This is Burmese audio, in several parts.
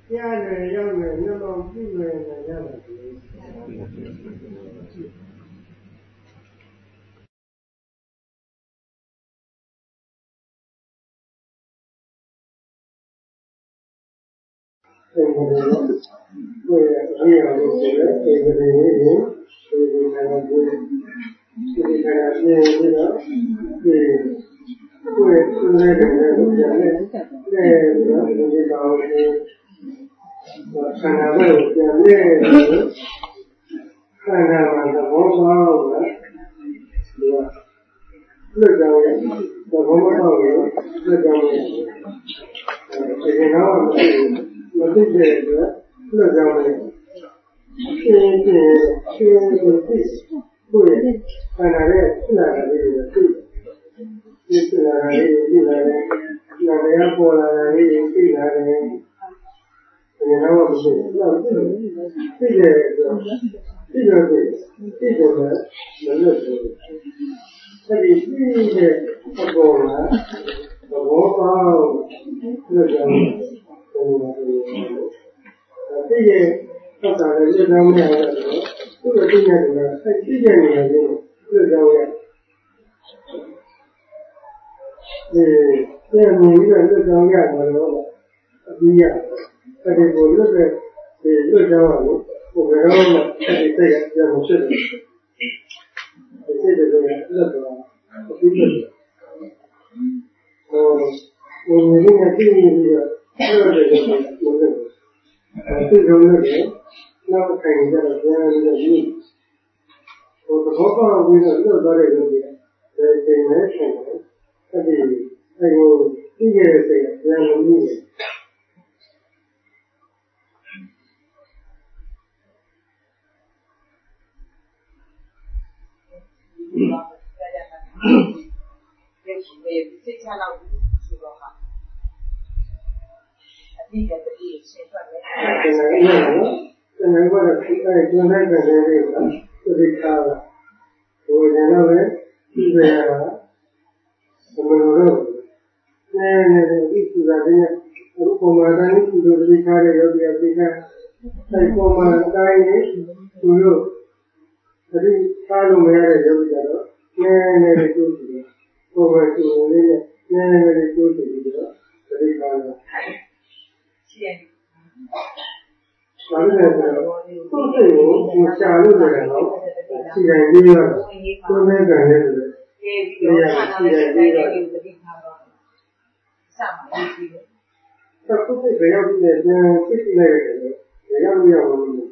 ရတယ်ရောက်တယ်နှလုံးပြုတယ်လည်းရတယ်ကိုယ်ရဲ့အရေးအယံဆိုတဲ့ဒီကနေ့ဒီနိုင်ငံကိုဒီကနေ့ပြီးတော့ဒီကိုယ်ရဲ့သူတွေလည်းပြန်နေတယ်ဒီကောင်ဆန္ဒပဲပြန်နေဆန္ဒမှာသဘောပေါက်တော့ဒီကလွတ်ကြောင်ရဲ့သဘောပေါက်ရဲ့လွတ်ကြောင်ရဲ့ဒီကတော့မသိတဲ့အတွက်လွတ်ကြောင်ရဲ့ရှင်းကိုယ်ဆန္ဒရဲ့ဆန္ဒလေးတွေသိဒီဆန္ဒလေးသိလာတယ်နာမည်ပေါ်လာတယ်သိလာတယ်ဒီတော့မရှိဘူး။သိတယ်ဆိုသိတယ်မလို့ဆိုအဲဒီသိတဲ့အပေါ်မှာသဘောပေါက်လို့ကြောင့်ဘုရားသိရဲ့သက်သာတဲ့စိတ်ကောင်းများတော့သူ့ရဲ့သိတဲ့ကသိတဲ့နေရာလေးလို့ကြောင့်ပြန်မြင်ပြီးတော့လွတ်ကြောင်းရတယ်တော့အပြီးရအဲဒီကိုလွတ်တဲ့ဒီလွတ်ကြောင်းကိုဘယ်တော့မှအဲဒီစိတ်ကပြန်မဖြစ်ဘူးဒီစိတ်တွေကလွတ်တော့အပြီးဖြစ်တယ်ဘယ်လိုလဲသိနေပြီးတော့လွတ်တယ်လို့ပြောတယ်အဲဒီလိုမျိုးနောက်ခိုင်ကြတော့ပြန်ပြီးတော့ဒီသဘောပေါက်ပြီးတော့လွတ်သွားတဲ့လူတွေဒီနေရှင်တယ်အဲဒီသိခဲ့တဲ့စိတ်ကပြန်မမြင်ဘူးစိတ်ချလောက်ဆိုတော့ဟာအတိအကျတည်းရှင်းထွက်တယ်။ဒီနေ့ကတော့ဒီကျွမ်းတဲ့ကလေးတွေကသိထားတာ။ဟိုကျွန်တော်ပဲဒီပဲရတာဘယ်လိုလဲ။ဒီစုသားတဲ့ပုံမှန်တိုင်းဒီလိုသိထားတဲ့ယောဂီအပိကအဲပုံမှန်တိုင်းနဲ့သူတို့ဒီထားလို့မရတဲ့ယောဂီကတော့နည်းနည်းကျိုးတယ်။ပုံမှန်ကျိုးလေးနဲ့နည်းနည်းကျိုးတယ်ပြီးတော့ဒီထားလို့ရှိတယ်။ဘာလို့လဲဆိုတော့သူ့စိတ်ကိုရှာလို့ရတယ်နော်။ခြေတိုင်းပြီးတော့ကိုယ်မဲ့ကန်လေးဆိုတော့ပြီးတော့ဆန္ဒနဲ့တိုင်းတိုင်းကိုတတိထားတော့စမှာရေးပြီးတော့သူ့စိတ်ဘယ်ရောက်ပြီးလဲပြန်ဖြစ်နေလိုက်တယ်လေ။ဘယ်ရောက်ရောက်လို့မ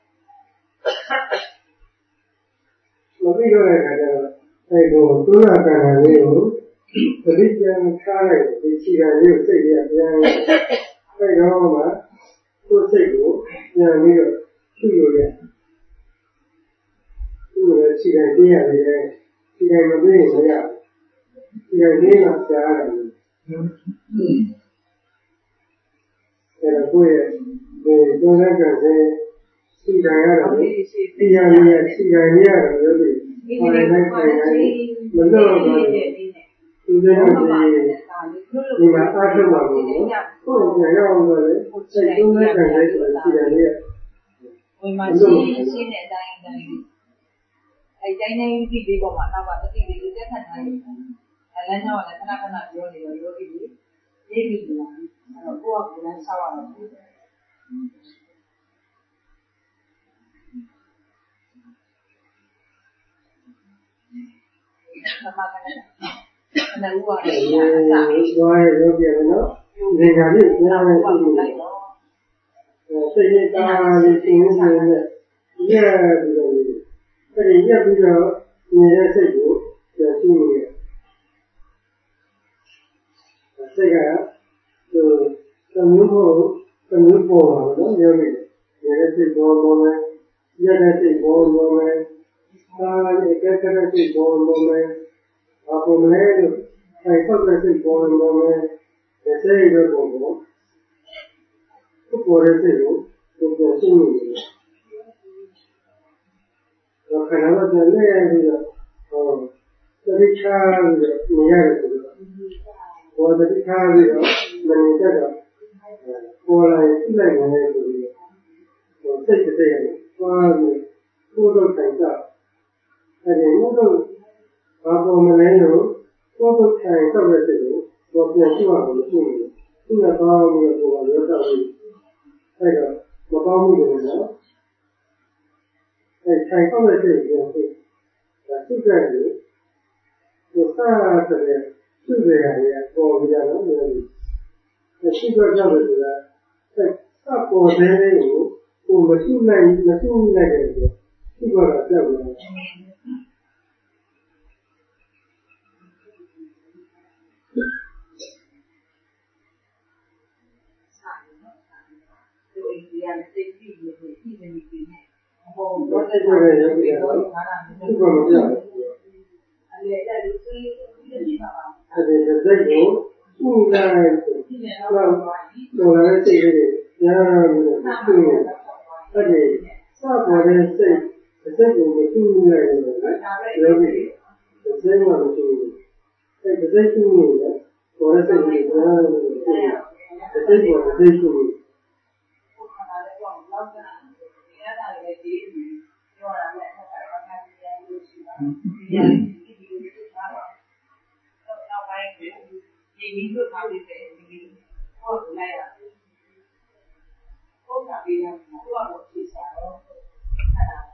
ပြီးတော့တဲ့အခါကျတော့အဲဒီကိုသုဏကံလေးကိုပဋိပြန်ထားလိုက်ဒီခြေတိုင်းလေးကိုစိတ်ရပြန်အဲဒီတော့မှကိုယ်စိတ်ကိုပြန်ပြီးတော့ရှုလို့ရတယ်။သူ့ကိုခြေတိုင်းပြရတယ်ခြေတိုင်းမပြည့်မရခြေတိုင်းလေးကကြားရတယ်။အဲဒါကိုယ့်ရဲ့ဒီသုဏကံလေးခြေတိုင်းရတော့တရားလေးရခြေတိုင်းရတော့လို့ဒီမှာလည်းခိုင်နေမလို့တော့ဒီမှာအားထုတ်ပါဘူးကိုယ်ကရောက်တော့လေစိတ်သုံးတဲ့ခံလေးဆိုရှိတယ်လေဝင်မှာရှင်းတဲ့အတိုင်းအဲတိုင်းတိုင်းဒီဒီပေါ်မှာနောက်ကတတိလေးတက်ခတ်ထားရင်အဲလမ်းကြောင်းကလည်းခဏခဏပြောနေတော့ယောဂီကြီးရေးပြီးလာအဲ့တော့ကိုယ့်ကလည်းဆောက်ရတော့ဘူးသမကလည်းအနူဝါဒအစသွားရလို့ပြန်နော်ဒီကနေ့ပြန်လာပြီစိတ်နဲ့တာလေးသင်နေတယ်ရက်ပြီးတော့အဲဒီရက်ပြီးတော့နေတဲ့စိတ်ကိုပြန်ကြည့်နေတယ်စိတ်ကသမီးပေါ်မှာနော်ပြောနေတယ်နေတဲ့စိတ်ပေါ်မယ်ရက်တဲ့စိတ်ပေါ်မယ်အားလည်းကဲကဲစိတ်ပေါ်မယ်ဘာပေါ်မလဲလို့အဲဆောက်တဲ့စိတ်ပေါ်မယ်ဒီစိတ်ရောပေါ်ကိုပေါ်တဲ့စိတ်ကိုကိုယ်ရှင်းနေတယ်တော့ခဏတော့ပြန်နေပြီးတော့သတိထားပြီးတော့နေရတယ်ဆိုတော့ဘောသတိထားပြီးတော့မနေတတ်တော့ပေါ်လာရင်ပြလိုက်နေတယ်ဆိုပြီးစိတ်တစ်စိတ်နဲ့သွားပြီးကိုယ်တို့ထိုင်ကြအဲဒီကိုယ်တို့ဘာပေါ်မလဲလို့ကိုယ်တို့ထိုင်တော့တဲ့စိတ်ကိုတော့ပြန်ရှိမှလို့ရှိနေတယ်သူကသွားပြီးတော့ကိုယ်ကရောတော့ပြီးအဲတော့မပေါင်းမှုတွေနော်အဲထိုင်တော့တဲ့စိတ်ကိုဒါစိတ်ကြတယ်ကိုစားတဲ့သူ့ရဲ့ပေါ်ပြရတော့မရှိတော့ကြောက်တယ်ဆိုတာစပေါ်တဲ့ကိုမရှိနိုင်တယ်ဆိုသူကတော့ကြောက်တယ်ဘာတဲ့ကြရရပြီတော့သူကမပြောဘူးအဲ့ဒါစိတ်ကိုသူ့ရဲ့တော့လည်းစိတ်ရည်ညာသူ့ရဲ့အဲ့ဒီစပေါ်တဲ့စိတ်ကိုမသူ့နိုင်ဘူးရောပြီစိတ်ကမရှိဘူးအဲ့ဒီစိတ်ကိုပေါ်တဲ့စိတ်ကိုညာစိတ်ကိုစိတ်ကိုဒီလိုထားပြီးတယ်ဒီဟုတ်လိုက်တာဟုတ်တာပြီးတော့သူ့အကိုသိစားတော့အဲ့ဒါ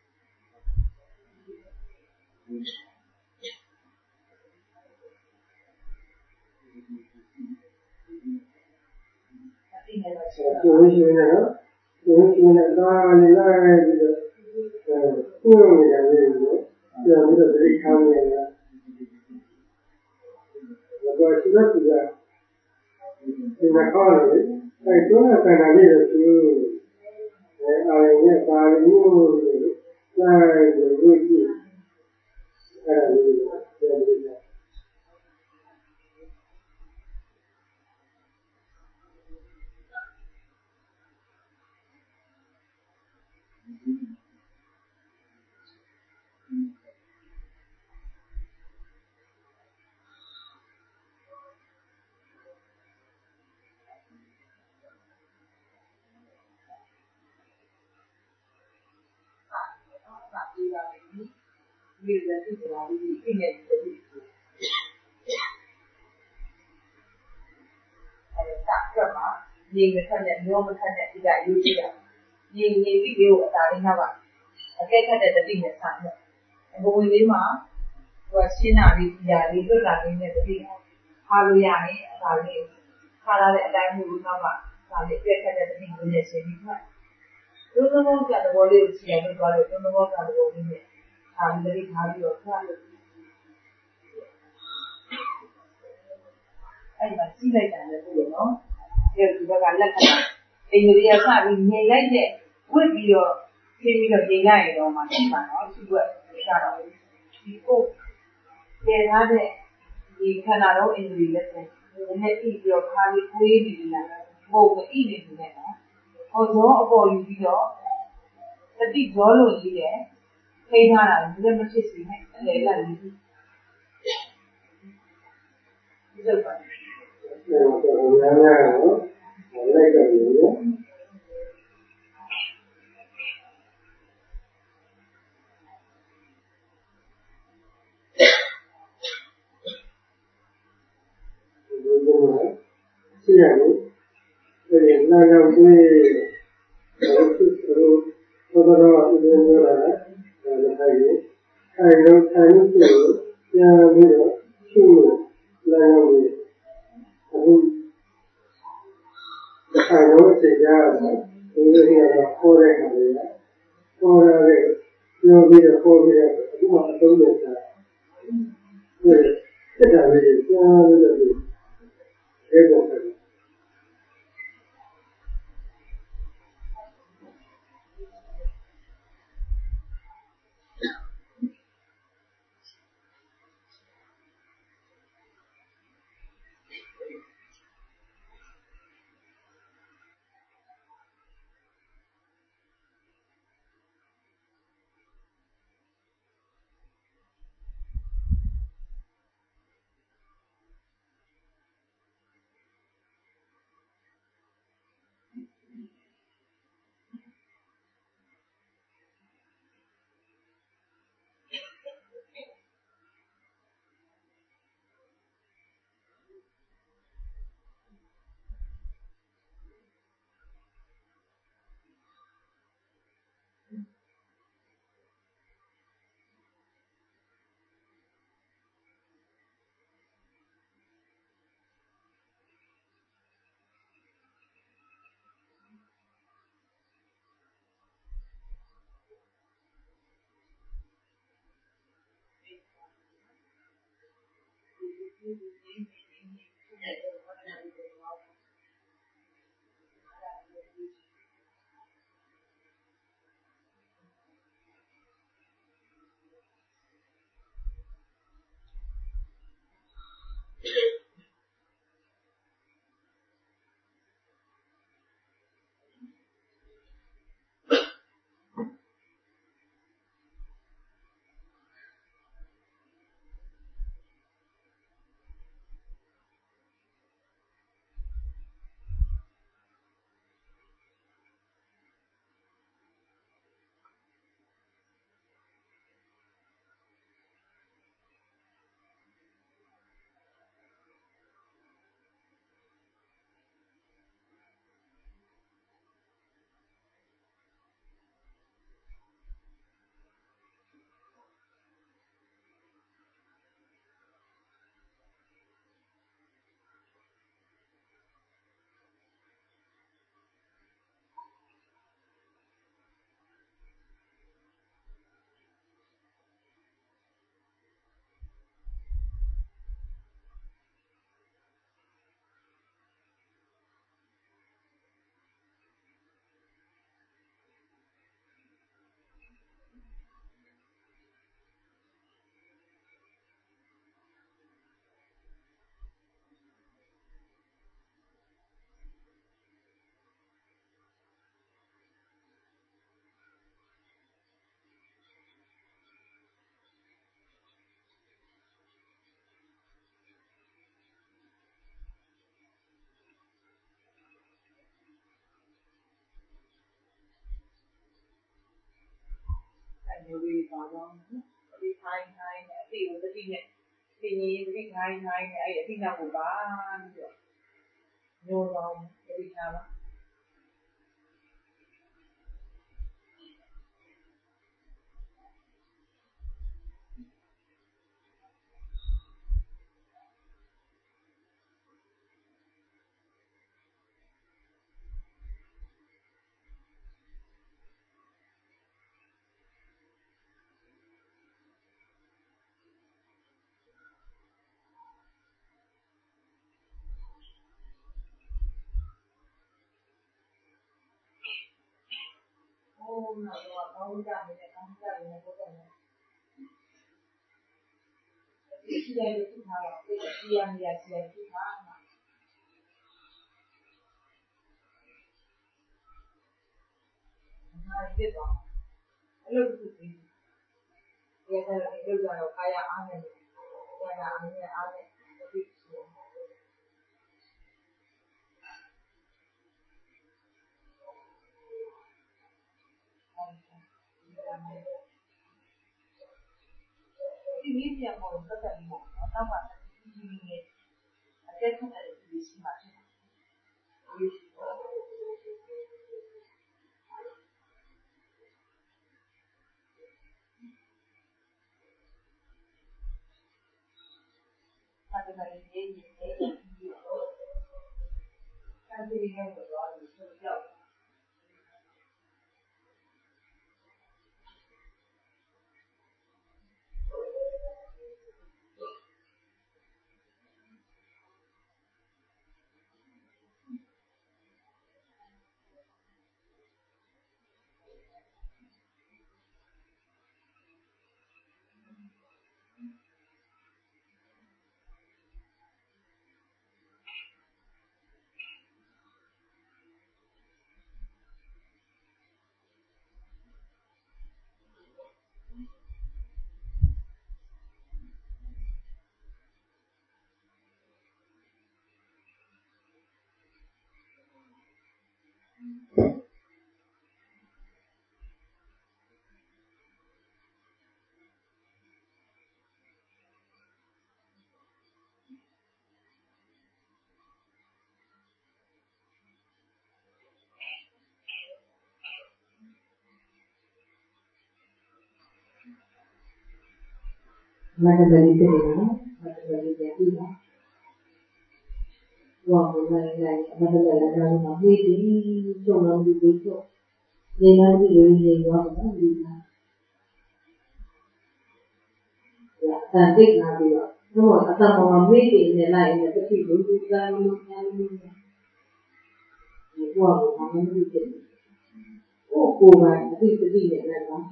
ကျိုးရှိနေတော့ကျိုးရှိနေတာလည်းလိုက်ပြီးတော့ကိုယ်ရဲ့နေရာလေးကိုပြန်ပြီးတော့သိထားနေတယ်ဘာရှိတော့ဒီကောင်းတယ်အဲတော့ဆန္ဒလေးတော့သူအာရုံနဲ့ပါလို့လိုက်လို့ဝိကြည့်အဲ့ဒါလေးကိုပြန်ပြီးတော့ဒီလိုဖြစ်နေတာဒီပြည့်နေတဲ့ဒီအဲ့ဒါကမှနေမထက်တဲ့မျိုးမထက်တဲ့ဒီကအရေးကြီးတာနေပြီးလေးကိုအသာလေးနောက်ကအကဲခတ်တဲ့တတိနဲ့ဆိုင်တယ်ဘဝင်လေးမှာဟိုရှင်းတာလေးပြာလေးလွတ်လာလေးနဲ့တတိခါလို့ရရင်အသာလေးခါလာတဲ့အတိုင်းမျိုးနောက်ကဒါလေးအကဲခတ်တဲ့တတိကိုလည်းရှင်းပြီးမှဒုသဘောကတဘောလေးကိုရှင်းလို့သွားလို့ဒုသဘောကတဘောလေးနဲ့အာမရိထားပြီးတော့ခါလို့အဲ့မှာစီးလိုက်တယ်လို့ပြောနော်ဒီဘက်ကလက်ခဏအိန္ဒိယစပြီးငြိမ်လိုက်တဲ့ဝစ်ပြီးတော့ဖြင်းပြီးတော့ငြိမ်လိုက်ရတော့မှရှိမှာနော်သူကရှာတော့ဒီကိုကျေထားတဲ့ဒီခန္ဓာတော်အိန္ဒိယလက်နဲ့လည်းပြီးပြီးတော့ခါလေးကွေးနေတယ်ပုံမဣနေနေတယ်နော်ဟောတော့အပေါ်ယူပြီးတော့တတိကြောလို့ကြီးတယ်ထိထားတာလည်းမဖြစ်စေနဲ့အလေလိုက်ပြီးဒီလိုပါတော့များများတော့လိုက်ကြပြီနော်ရှိရတယ်ဒီနာရောက်ပြီးတော့တော့ဒီလိုမျိုးလာတယ်အဲလိုထိုင်လို့ပြန်ပြီးတော့ရှုလာရောက်ပြီးအခုအဲလိုသိကြတယ်ဒီလိုကတော့ခေါ်တဲ့ခါလေးခေါ်ရတဲ့ပြောပြီးတော့ခေါ်ပြီးတော့အခုမှအသုံးနေတာစစ်တာလေးကြားလို့လည်းဒီပေါ်တယ်မျိုးလေးပါတော့ဒီထိုင်းနဲ့အတိကိုတတိနဲ့ဒီနေ့တတိထိုင်းနဲ့အဲ့အတိနောက်ကိုပါပြီးတော့ညောတော့တတိထားပါတော့တော့ကြနေတဲ့ကောင်းကြနေတဲ့ပုံစံနဲ့ဒီကြည့်ရတဲ့ထားတော့ဒီရနေရစီရကြည့်ပါမှာအားဖြစ်တော့အဲ့လိုဖြစ်ပြီးဒီကနေ့ဒီလိုတော့ခါရအားနေတယ်။ဒါကအားနေအားနဲ့ဒီဆိုဒီနေ့ပြန်ပေါ်တော့တက်ပြီးတော့နောက်မှဒီနေ့အတက်ထတဲ့ဒီစီမှာဖြစ်တယ်။ဒီဟာတကယ်ရေးရေးရေးအဲ့ဒီမျိုးတော့ဒီဆိုကြောက်မတ္တပတိဖြစ်တယ်နော်မတ္တပတိပြန်ပြီးတော့ဝါဘုံလိုက်လိုက်မတ္တပတိလည်းတော့မှာပြီးပြီးချုံလုံးပြီးပြီးတော့နေလာပြီးရင်းနေရောနော်ဒီကတန်တိတ်လာပြီးတော့တော့အတ္တဘောမှာမေ့နေနေလိုက်ရင်တတိလူလူသားလူညာလူညာဒီဘောကဘာမှမသိဖြစ်ဘူး။ကိုယ်ပိုင်အတိတတိနဲ့လည်းပါ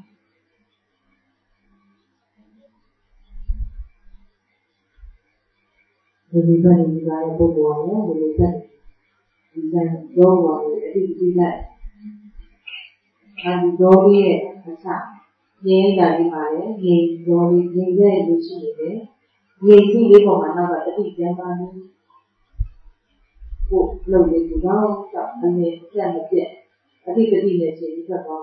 ဒီလိုပဲဒီလိုပဲပုဂ္ဂိုလ်ကလည်းဒီလိုပဲဒီကံတော့ဘာလို့အတိတတိလိုက်အဲဒီတော့ရဲ့အစငြိမ်းတာဒီပါလေငြိမ်းတော်လေးငြိမ်းတဲ့လူရှိနေတယ်ငြိမ်းစီလေးပေါ်မှာနောက်ကတတိပြန်ပါနေကိုလုံနေကြတော့အမြင်ပြတ်မပြတ်အတိတတိနဲ့ချိန်ပြီးတော့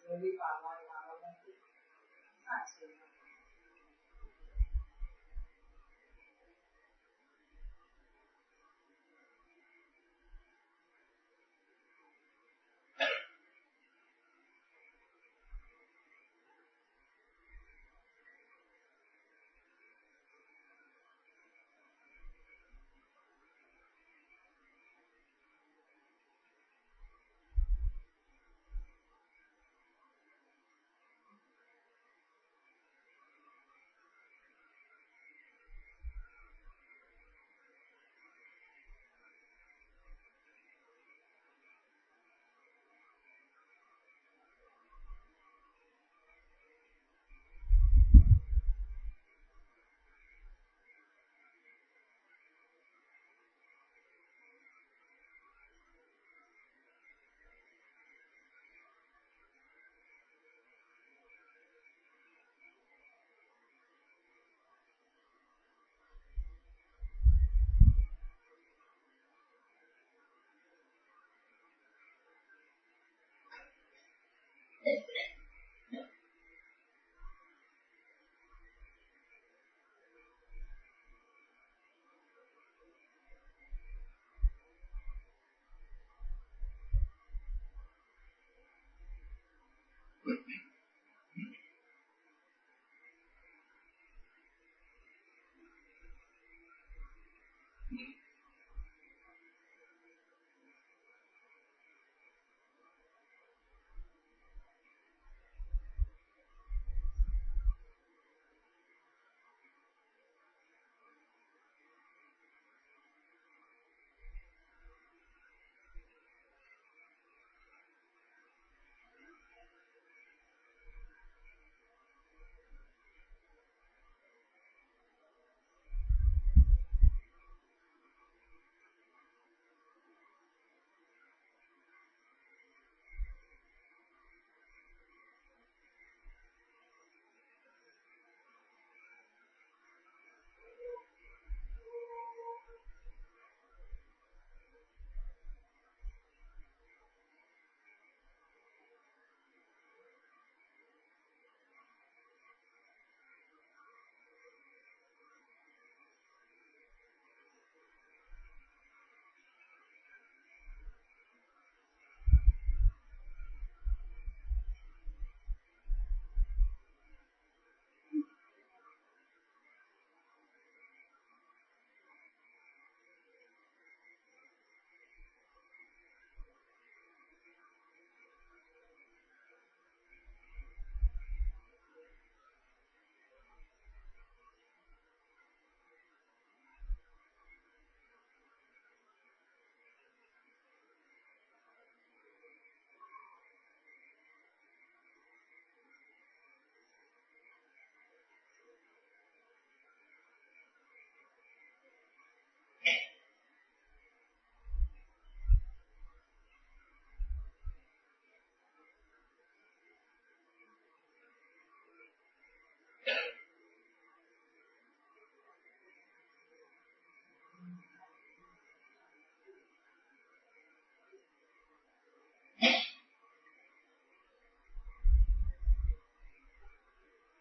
လေးပါသွားတယ်ပါတော့အဲ့ဆို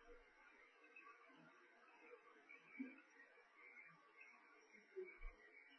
က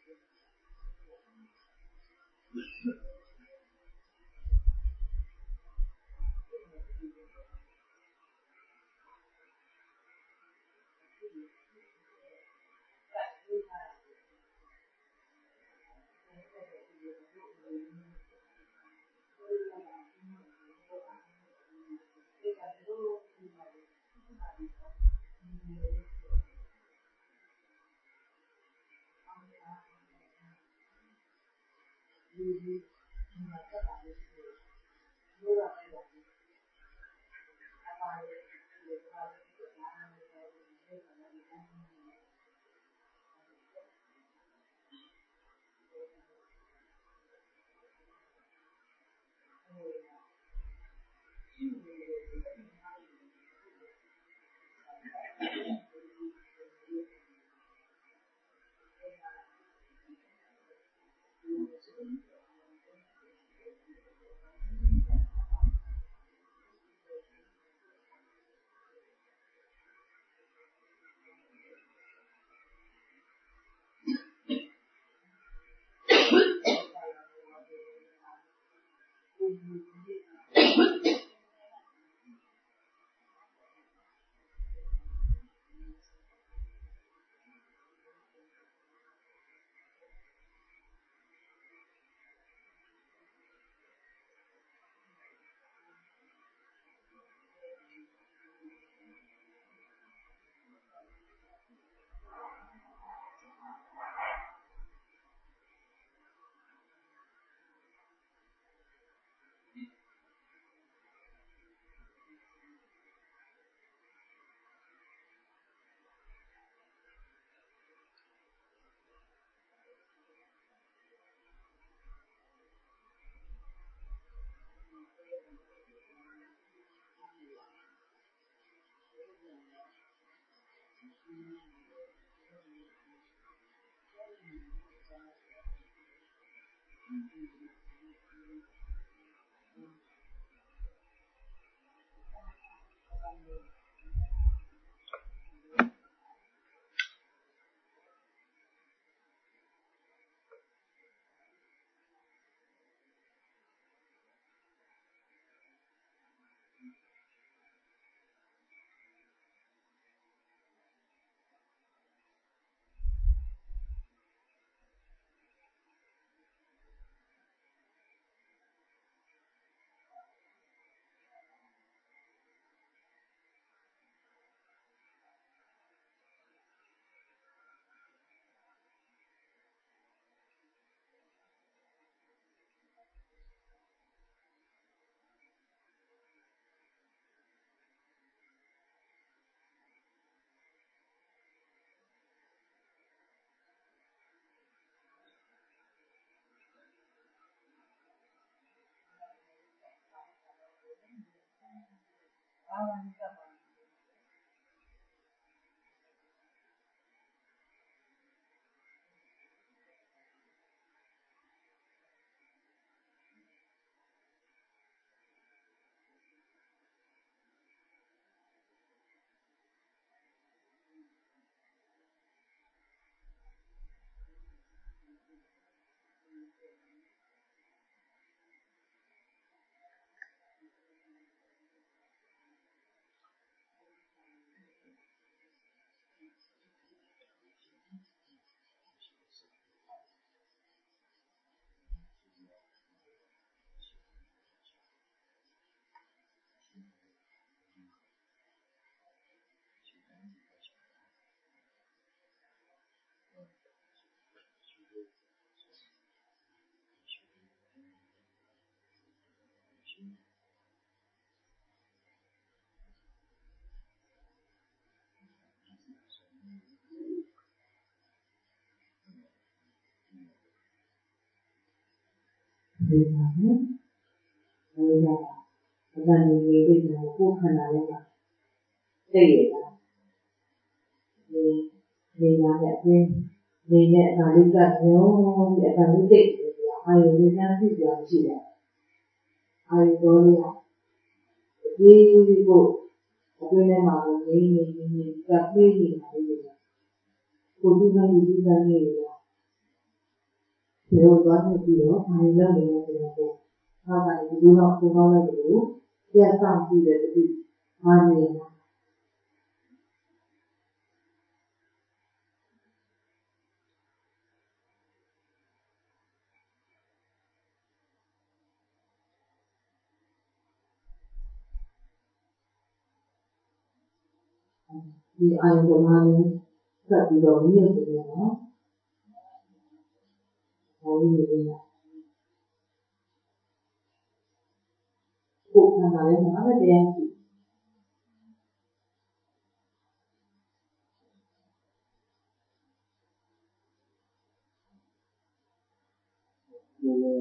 ဒီမှာနော်ဒီကအတန်ကြီးလေးတွေကိုခန္ဓာထဲမှာသိရတာဒီညာနဲ့အင်းဒီနဲ့အတားလေးကမျိုးဒီအတားလေးသိတယ်အာရုံနဲ့နှမ်းပြပြရှိတယ်အာရုံတော်လေးဒီကိုအတွင်းထဲမှာနေကပ်ပေးနေတာလေကိုဒီကနေ့ဒီကနေ့လိုသွားနေပြီးတော့ဘာလို့လဲဆိုတော့ဟာကဒီလိုတော့ပုံပေါင်းလိုက်လို့ပြတ်ဆောင်ကြည့်တဲ့တူဟာနေဒီအာယုံမှာလည်းဆက်ပြီးတော့မြင့်နေတယ်နော်ဟုတ်ပြီလေကိုယ်ကလည်းမှာပဲတရားရှိဒီလို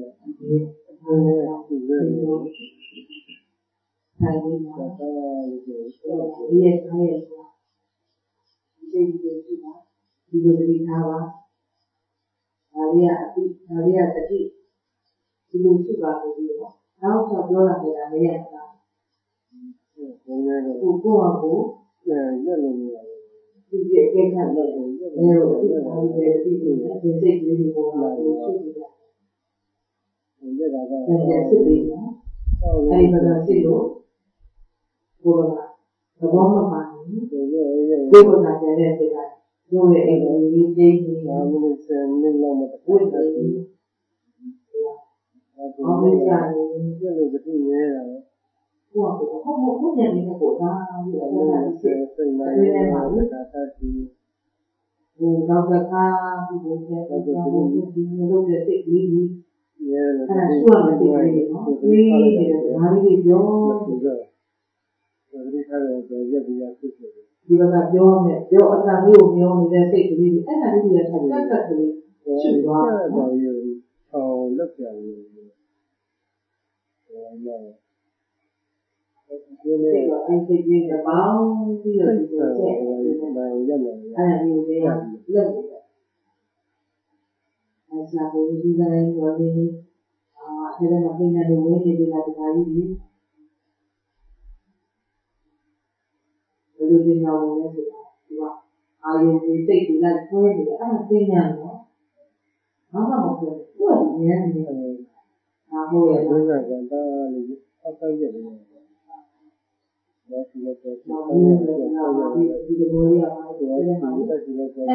ဆိုင်နေမှာဒီရဲ့ဆိုင်ရဲ့ဒီလိုကြည့်ပါဒီလိုတည်ထားပါဒါရီကအတိဒါရီကတတိဒီလိုဖြစ်ပါလို့ပြီးတော့နောက်တော့ပြောလာခဲ့တာလည်းရတာကိုယ်ကရက်လို့မရဘူးဒီအကျဉ်းခံလို့အဲလိုဒီလိုဒီစိတ်ကလေးကိုပေါ်လာလို့ရှိတယ်ဒါစစ်ပြီးနော်အဲဒီမှာစစ်လို့ကိုယ်ကသဘောမမှန်ဘူးကိုယ်ကကြတဲ့စိတ်ကရုပ်ရဲ့အိမ်ကြီးကြီးကြီးဘာလို့ဆယ်မိနစ်လောက်မှဝိတ်တယ်ဘာလို့ကြာနေလဲလို့တတိနေတာကိုယ့်ကိုယ်နေကိုဒါပြီးတော့ဒါစိတ်နေမှာဒါတိဟိုတော့ကဒီဘုရားဒီလိုတဲ့စိတ်ကြီးကြီးအဲဒါဆွမ်းတဲ့စိတ်ကြီးနော်ဒီဒါလေးပြောဒီထားတဲ့ရက်ဒီရက်ဖြစ်တယ်ဒီကပြောမယ်ပြောအတန်လေးကိုပြောနေတဲ့စိတ်ကလေးအဲ့ဒါလေးတွေကတက်ကကလေးရှိသွားတယ်နော်လက်ပြန်လို့ဒီနေ့အဲ့ဒီကြီးကပေါင်းပြီးတော့ဒီလိုချက်အဲ့ဒီရက်နေအဲ့ဒီလေးလက်အဲ့စာကိုဒီတိုင်းပြောနေအဲ့ဒါမပြနေလို့ဝင်နေတာဒီဟာကြီးဘယ်လိုတင်အောင်လဲဆိုတော့သူကအာယုံတွေစိတ်တွေလိုက်ဆွဲနေတယ်အဲ့ဒါသိညာနော်ဘာမှမဟုတ်ဘူးသူကဉာဏ်နေတယ်ဒါမို့ရဘုရားကတားလို့အဆောက်ရတယ်ဒါဆိုတော့ဒီလိုရပါတယ်မှာအဲ့ဒါဒီလိုပေါ်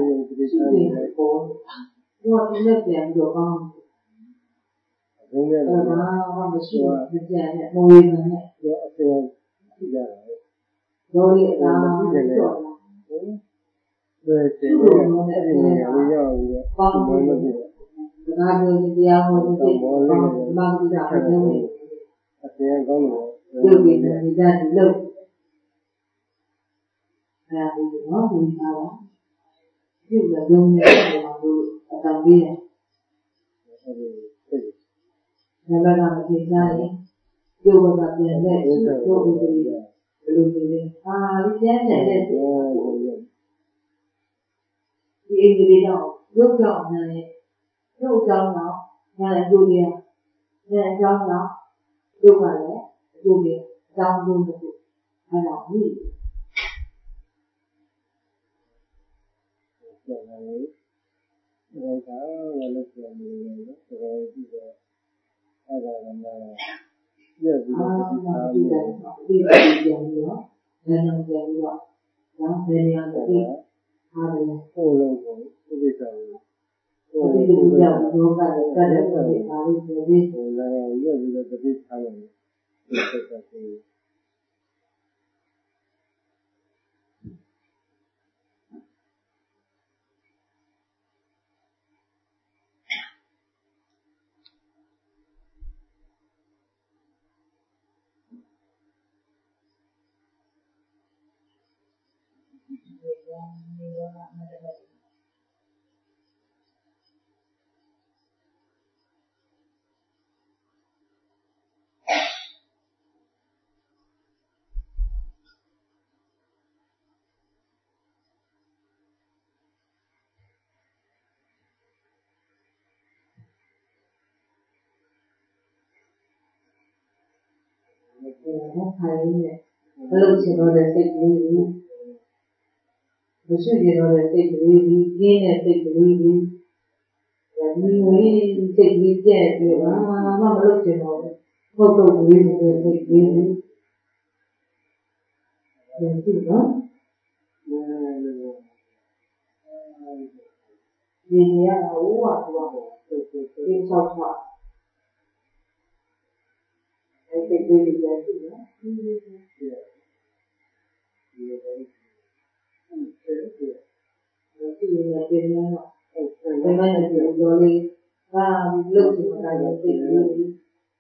တော့ဒီလက်ပြန်ပြီးတော့ကောင်းဘုရားကမရှိဘူးပြန်နဲ့မဝေးနဲ့တော့အပေါ်ကြည့်ရတယ်တော်ရည်အသားပြီးတော့ဘယ်ကျေအဲ့ဒီနေရာကိုရောက်ပြီးတော့ဘာမှမဖြစ်ဘူး။ဒါမျိုးတရားဟောတဲ့စိတ်ဘာမှမကြည့်တာပဲ။အပြင်ကောင်းလို့ဒီလိုဒီဒါဒီလို့အဲဒီတော့ဒီမှာဒီလိုရုံးနေတယ်မှာလို့အတန်ပြီးတယ်။အဲဒီစိတ်။ဒါလည်းမသိကြရင်ကျိုးကပြန်တဲ့ကျိုးဥပဒေဘယ်လိုလဲဒီပြန်တဲ့ဒီအင်္ဂလိပ်တော့ရုပ်ကြောင့်နဲ့ရုပ်ကြောင့်တော့ညာအကျိုးရညာအကြောင်းတော့ရုပ်ကလည်းအကျိုးရအကြောင်းလို့အဲ့ဒါကြီးဒါကလည်းပြန်နေတယ်ဒါကဒီတော့အဲ့ဒါကလည်းပြည့်ပြီးတော့ဒီပြန်ပြီးတော့လည်းပြန်ပြီးတော့ဒါဘယ်နေရာလဲအားလည်းဟိုလိုကိုဒီကိစ္စကိုဒီလိုကြောင့်ဘုရားကလည်းကတဲ့အားလေးပြောပြီးဟိုလည်းရက်ပြီးတော့တတိထားတယ်ဒီကိစ္စကိုနေရမှာမတတ်ဘူးခိုင်းနေဘယ်လိုချင်တော့တဲ့စိတ်ကလေးကိုမရှိကြတော့တဲ့စိတ်ကလေးကြီးပြင်းတဲ့စိတ်ကလေးကြီးဒါ你这一件就啊，那么多钱哦，我都不会给，是吧？你呀，我啊，你少说，这一件是吧？这一件别人了，别人就说的，啊，六千块钱这个。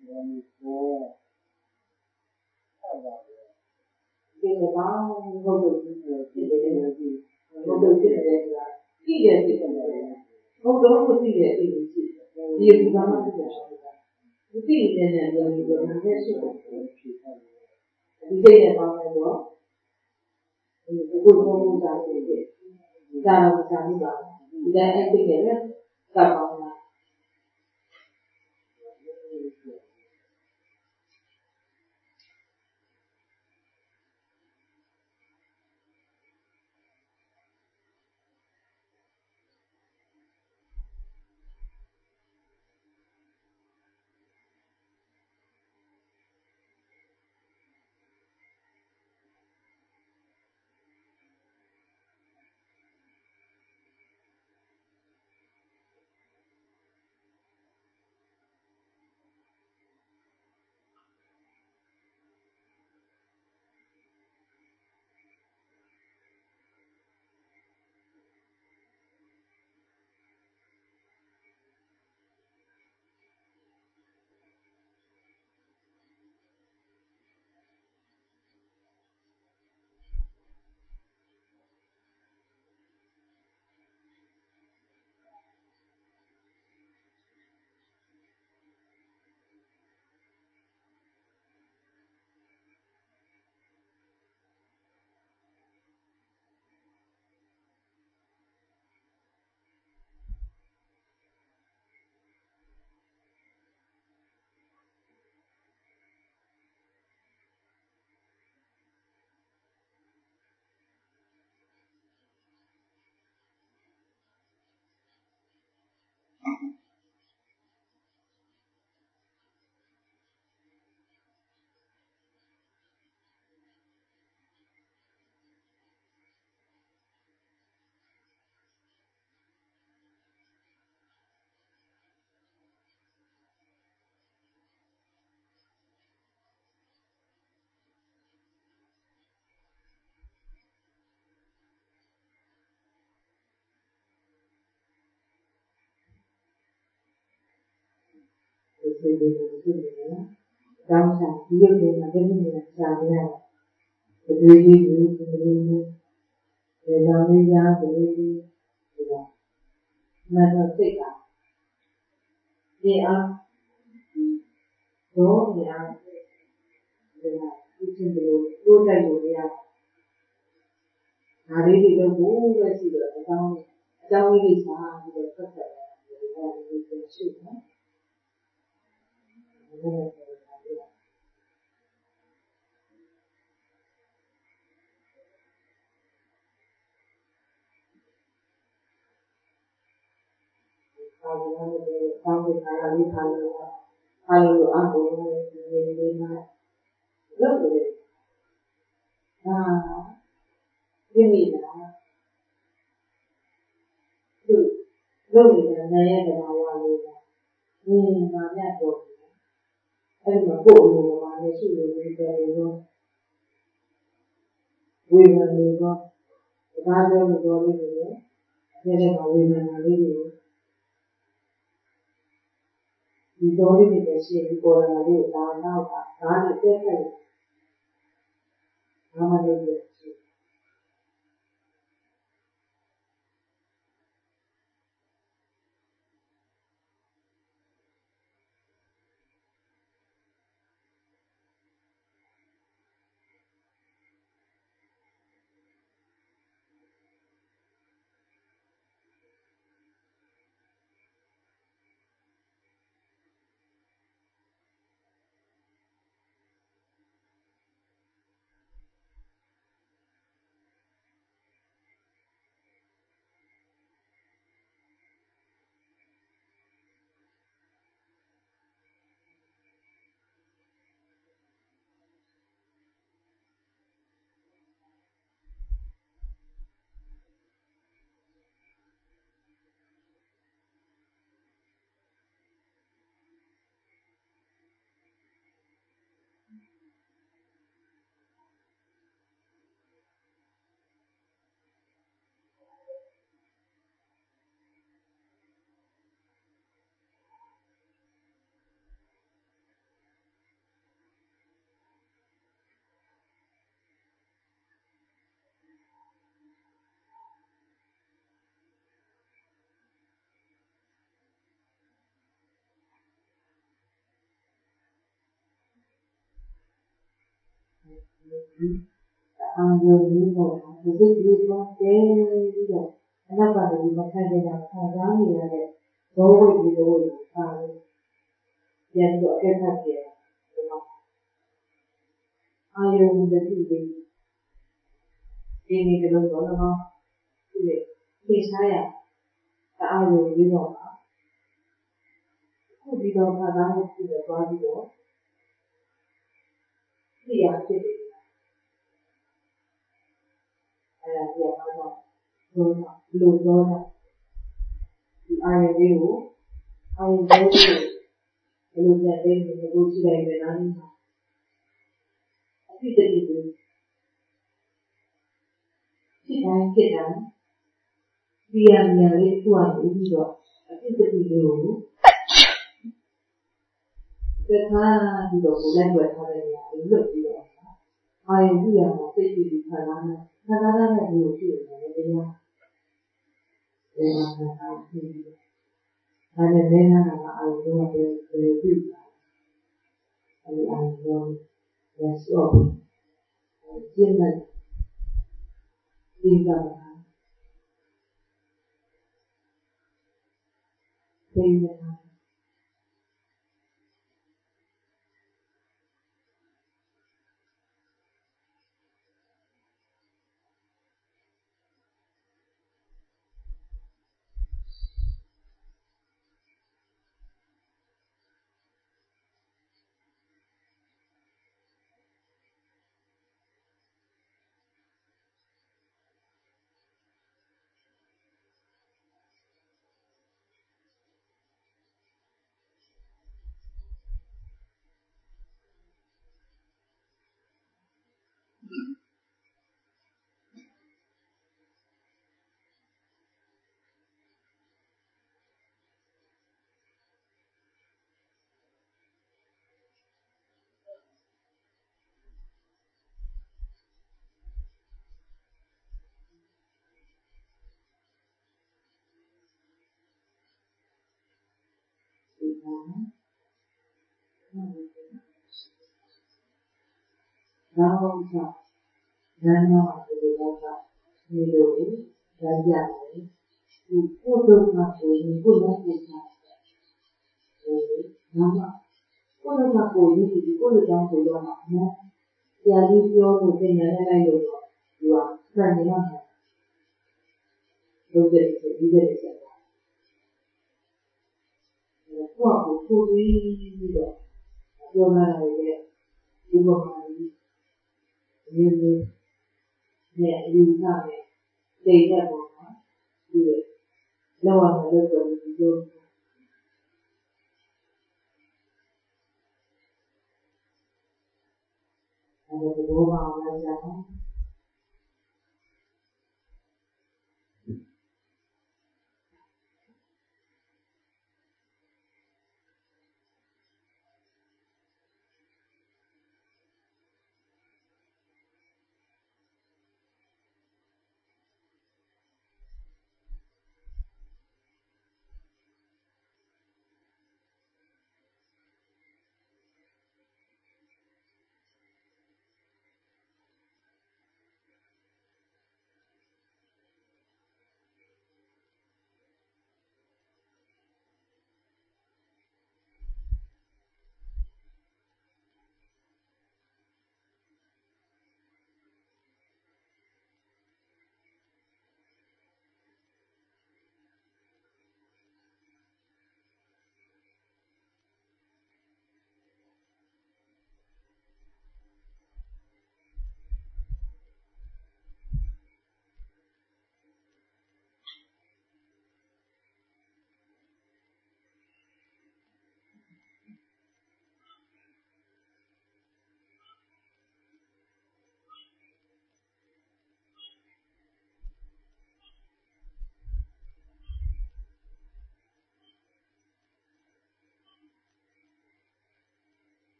这个帮我都是我都记得这个，记得这个，我都不记得这个记，也不刚刚这个说的，你这一点点的一个应该是的，你这点方面多，不会说讲这些，讲这个，你在这边呢，干嘛呢？当下一个人那跟你想一样，我对你，让你家对吧？那个这个，你啊，多你啊，对吧？一千多在有的呀，哪里这个不个这个当为的啥这个特色，这个是呢，当时他让你看的话，还有按国你买，认不得啊，因为呢，就认为呢，那也得把我的，把那个，哎嘛过路的话，那是有那个为了那个，大家那个那个，那个为了那个。你多的那个是过来就哪里再看，他们都是。 မျိုးပေါ့ဒီစိတ်ကလေးတော့ကျဲပြီးတော့အနောက်ကလည်းမခံနိုင်တာခံစားနေရတဲ့ဘောဝိတ်ဒီလိုအားလုံးပြန်ပြီးတော့အခက်အခဲပြတယ်ဒီမှာအာယုံတတိလေးဒီနေ့ကတော့တော့ဒီလေသိစားရအာယုံလေးတော့ခုဒီတော့ခါသားမှုပြည့်သွားပြီးတော့သိရဖြစ်တယ်အဲ့ဒါပြပါတော့လူတော့ဒီအာယုံလေးကိုအာယုံလေးကိုဘယ်လိုပြန်သိနေလို့ရှိတယ်လဲနားနေမှာအဖြစ်တည်းဖြစ်တိုင်းဒီရမြာလေးသူ့အနေပြီးတော့အဖြစ်တည်းလေးကိုသက်သာပြီးတော့ကိုယ်လည်းတွေ့ထားတဲ့နေရာလေးလွတ်ပြီးတော့အာယုံကြည့်ရမှာသိပြီးခံစားတဲ့ဒီကိုကြည့်ရတယ်တရားဒီမှာခံပြီးဒါနဲ့လဲနာအာယုံတော့ဘယ်လိုကြည့်လဲအဲ့ဒီအာယုံတော့လက်စော့ကျင့်လိုက်ဒီကမှာသိနေတာနောက်တော့နန်းတော်ဒီလိုတော့ဒီလိုကြံကြတယ်ဒီကိုယ်တို့ကဆိုရင်ကိုယ်လည်းသိချင်တယ်နောက်မှကိုယ်တို့ကကိုယ်ကြီးဒီကိုယ်တို့ကြောင့်ဆိုတော့နော်ဆရာကြီးပြောလို့သင်ရတဲ့လိုက်လို့တော့သူကစံနေမှာလုပ်တဲ့ဒီတဲ့ဆက်တာကိုယ့်ကိုပြီးတော့ပြောလာတယ်ဒီဘောမှာဒီလိုနဲ့အယူဆနဲ့သိတဲ့ပုံမှာဒီလောက်ရမယ်လို့ပြောပြီးတော့အဲဒီဘောမှာလည်းကြာတယ်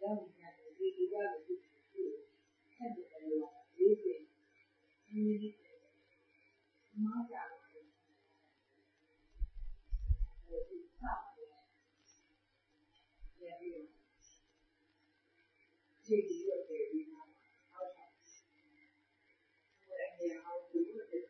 don't have to be together with you. And the law is it. Not out. It's tough. Yeah, you know. Take the work there, you know. How to do it.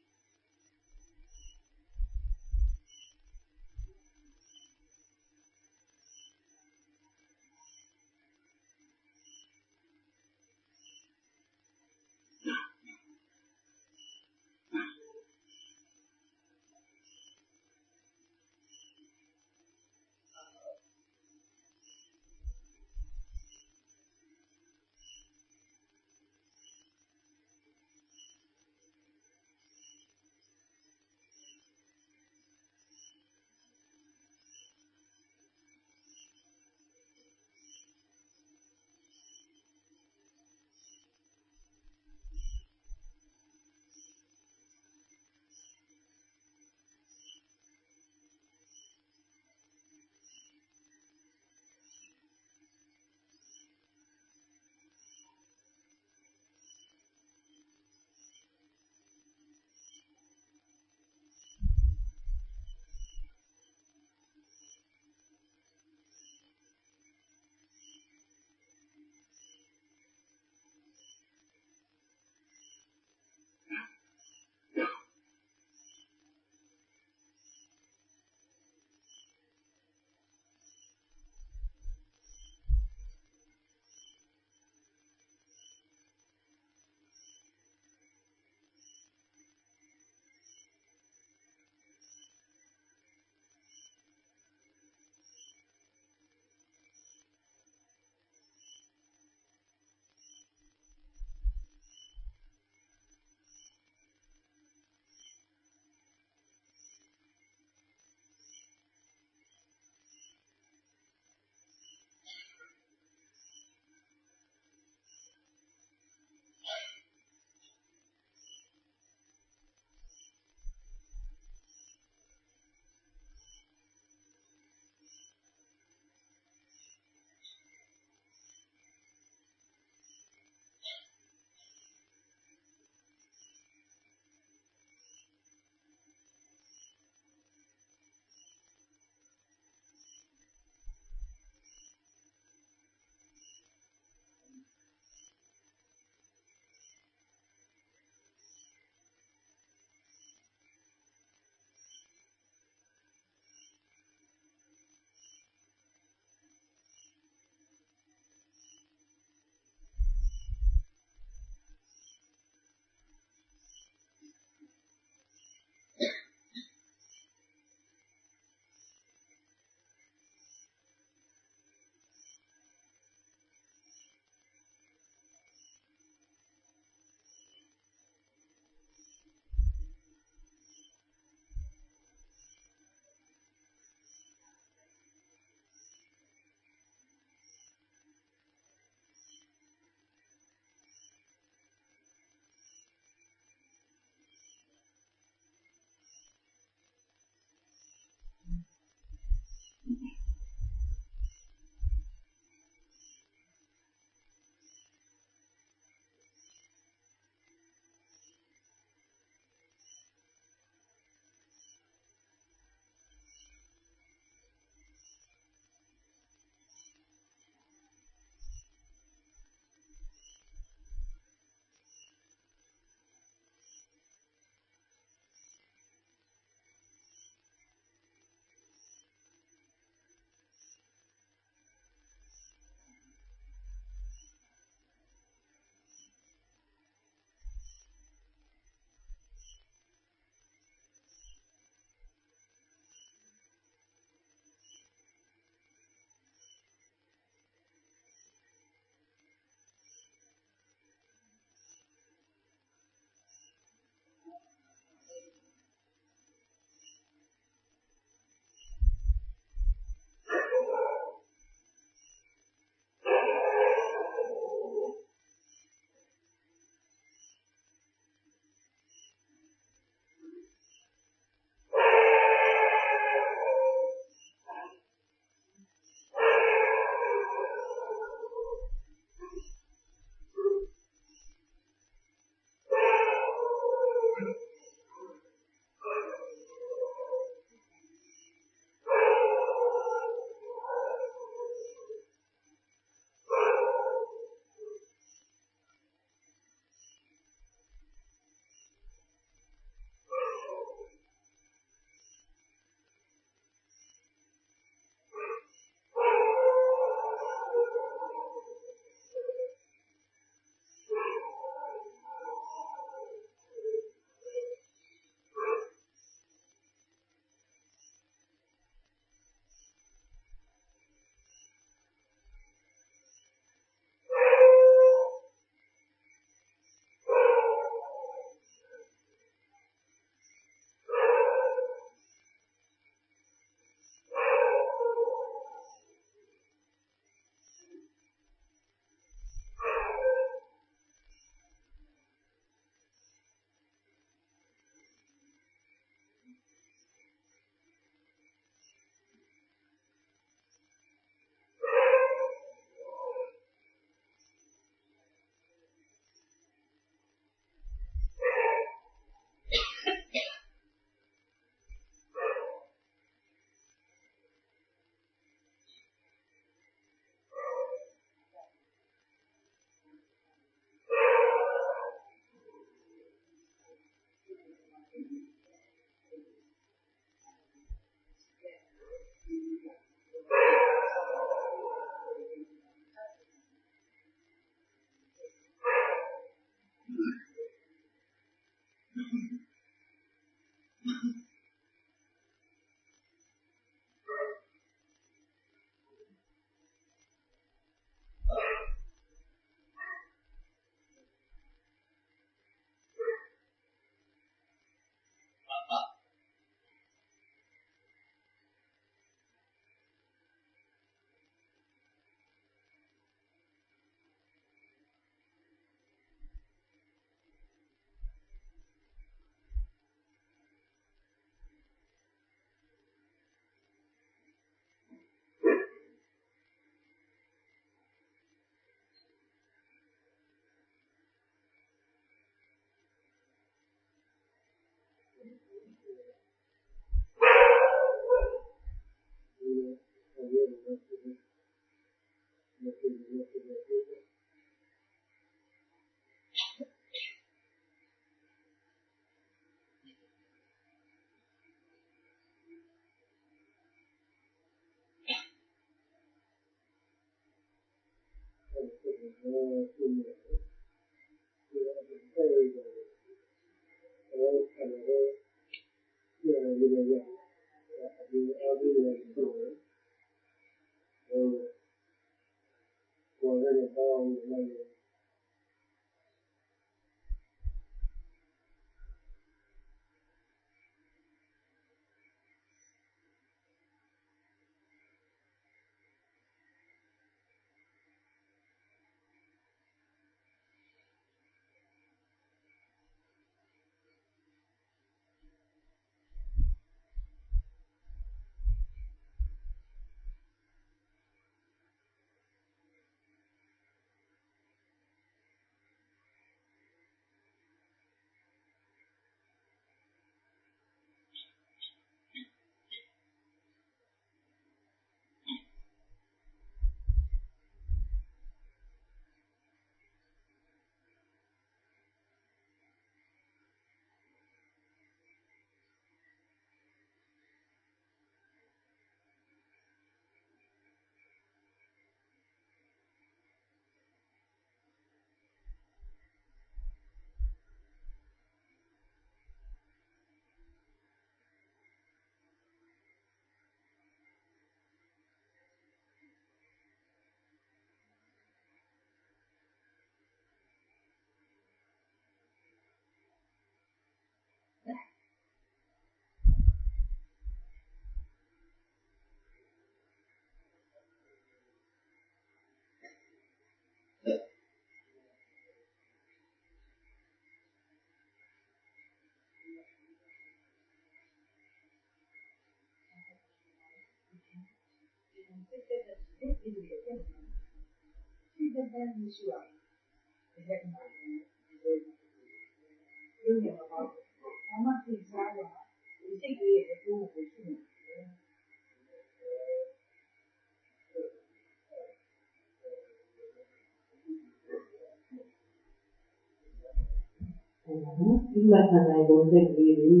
ဒီမှာခန္ဓာကိုယ်စိတ်ကလေးတွေ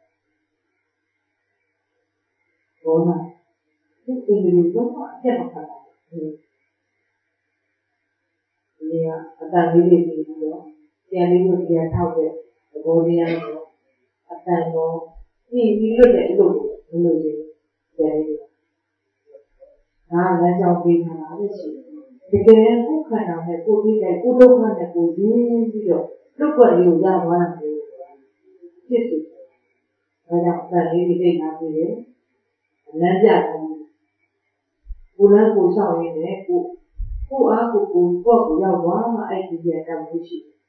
ဘောနာဒီအင်္ဂလိပ်တော့အချက်မခါတာဒီကအတန်လေးတွေပြီးတော့ပြန်လေးကိုပြန်ထောက်တဲ့သဘောတရားတော့အတန်တော့ဒီလွတ်တဲ့အလုပ်ကိုမလုပ်သေးဘူးပြန်လေးဒါလမ်းကြောင်းပေးထားတာလည်းရှိတယ်တကယ်ကိုခန္ဓာနဲ့ကိုယ်ပြီးလိုက်ကိုယ်ဒုက္ခနဲ့ကိုယ်ရင်းပြီးတော့လွတ်ကွက်လေးကိုရသွားတယ်ဖြစ်တယ်ဒါကြောင့်အတန်လေးတွေသိနာပြီးတယ်လမ်းပြတယ်ကိုယ်လည်းကိုယ်ဆောင်ရင်းနဲ့ကိုအားကိုရောက်သွားမှအဲ့ဒီပြတ်မှုရှိတယ်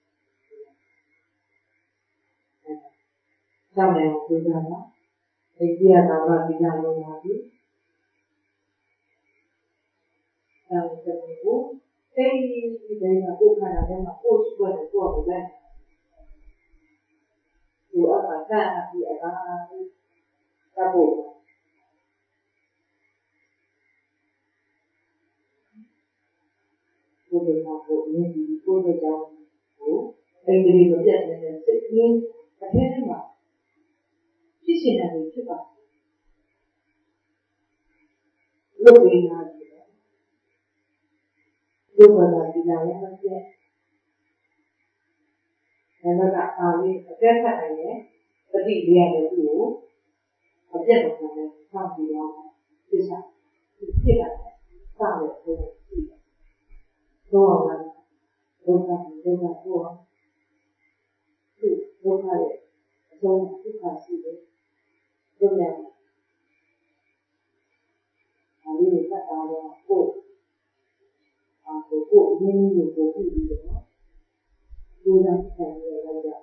။ကြောက်နေအောင်ပြောကြတာ။ဒီပြတ်တာကဒီလိုလုံးပါပြီ။အဲ့ဒီကိုသိဒီတိုင်းကကိုယ်ခန္ဓာထဲမှာကိုယ်ရှိတဲ့ကိုယ်ကိုလည်းဒီအမှန်ကဒီအကားသဘောကိုယ်ကိုမြင်ပြီးကိုယ်ရဲ့ကြောင့်ကိုအင်္ဂလိပ်ကိုပြတ်နေတဲ့စိတ်ရင်းအထက်ထဲမှာဖြစ်ရှင်တယ်ဖြစ်ပါလုပ်ပေးတာဒီလိုပါဒီလာလည်းမပြတ်ဒါကအားလေးအကျက်ဆက်နိုင်တယ်ပฏิရိယနဲ့သူ့ကိုအပြတ်မခံနဲ့စောင့်ပြီးတော့ဖြစ်တာဖြစ်တာစတယ်ဆိုတော့ရှိတယ်တော့လာဒုက္ခကိုသူဒုက္ခရဲ့အဆုံးဒုက္ခရှိတယ်ဒုက္ခအလေးနဲ့ပတ်တာတော့ကိုယ်အရင်းကြီးကိုပြီးပြီးတော့ဒီလိုဆံရတော့ကြ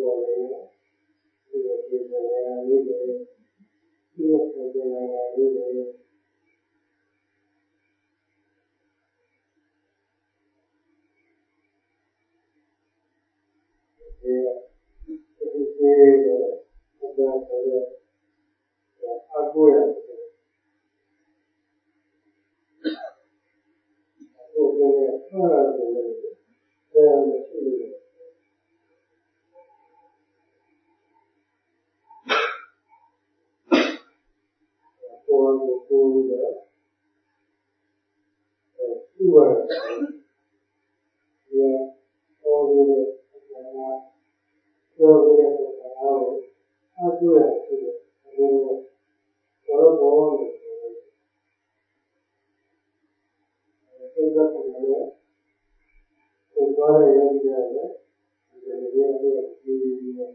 ပေါ်နေတယ်ဒီလိုပြင်နေတာလေးတွေဒီလိုပြင်နေတာလေးတွေဒီအကူရတယ်အကူရတယ်ဆရာတော်လည်းဆရာမရှိဘူးပေါ်ကိုကိုယ်ကသူ့ဘာလဲဒီပေါ်ကိုပြောရတဲ့အားကိုအကူရတယ်ဆိုတော့ဘောလို့ဆိုတော့ဘယ်လိုလဲကိုယ်သွားရရတယ်ဒီလိုမျိုးဒီလို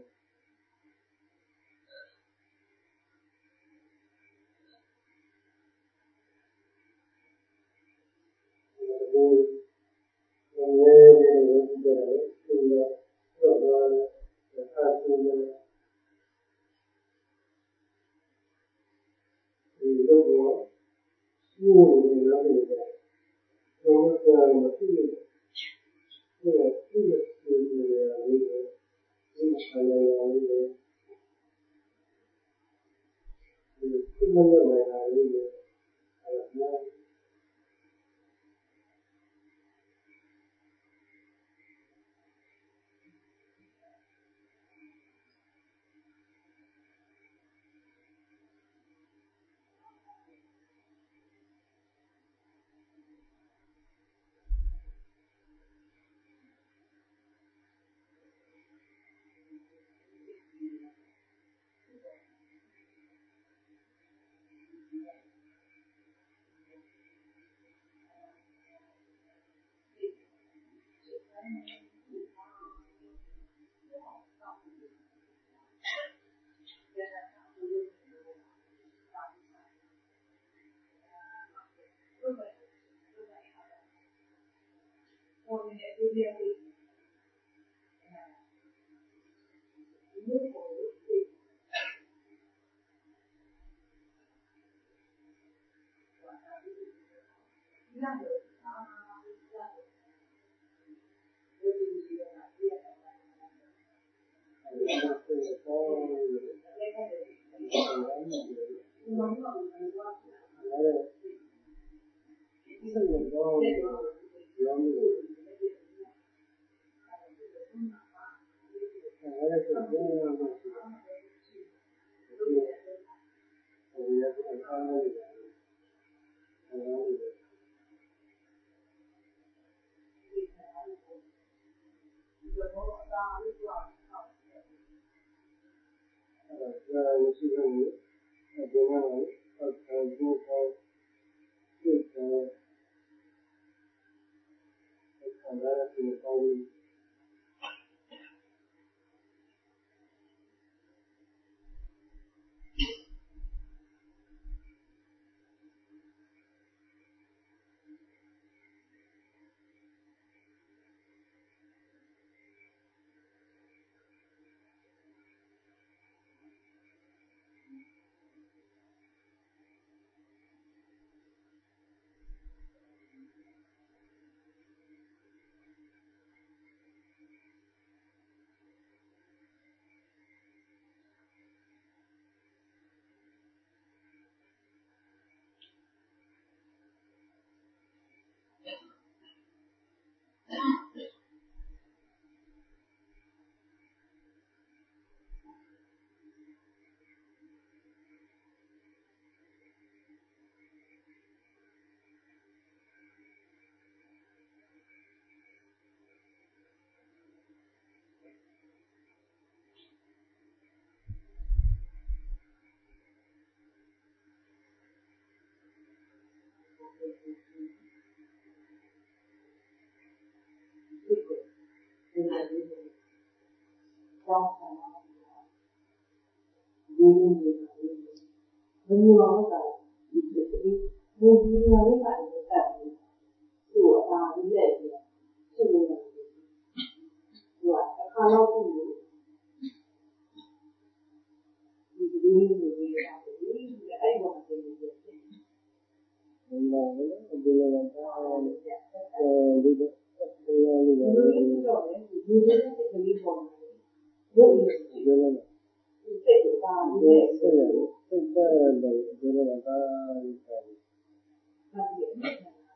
အဲ့ဒီပေါ်မှာသိနေတယ်။ဘာလဲအဒီလိုလားဒီတော့တရားလေးပါဒီတော့လေဒီလိုစိတ်ကလေးပေါ်မှာရုပ်ရည်ဒီလိုလားစိတ်ကပါနေတဲ့စိတ်ရတယ်စိတ်တယ်ဒီလိုလားဒါလေးပါတယ်။ဒီလို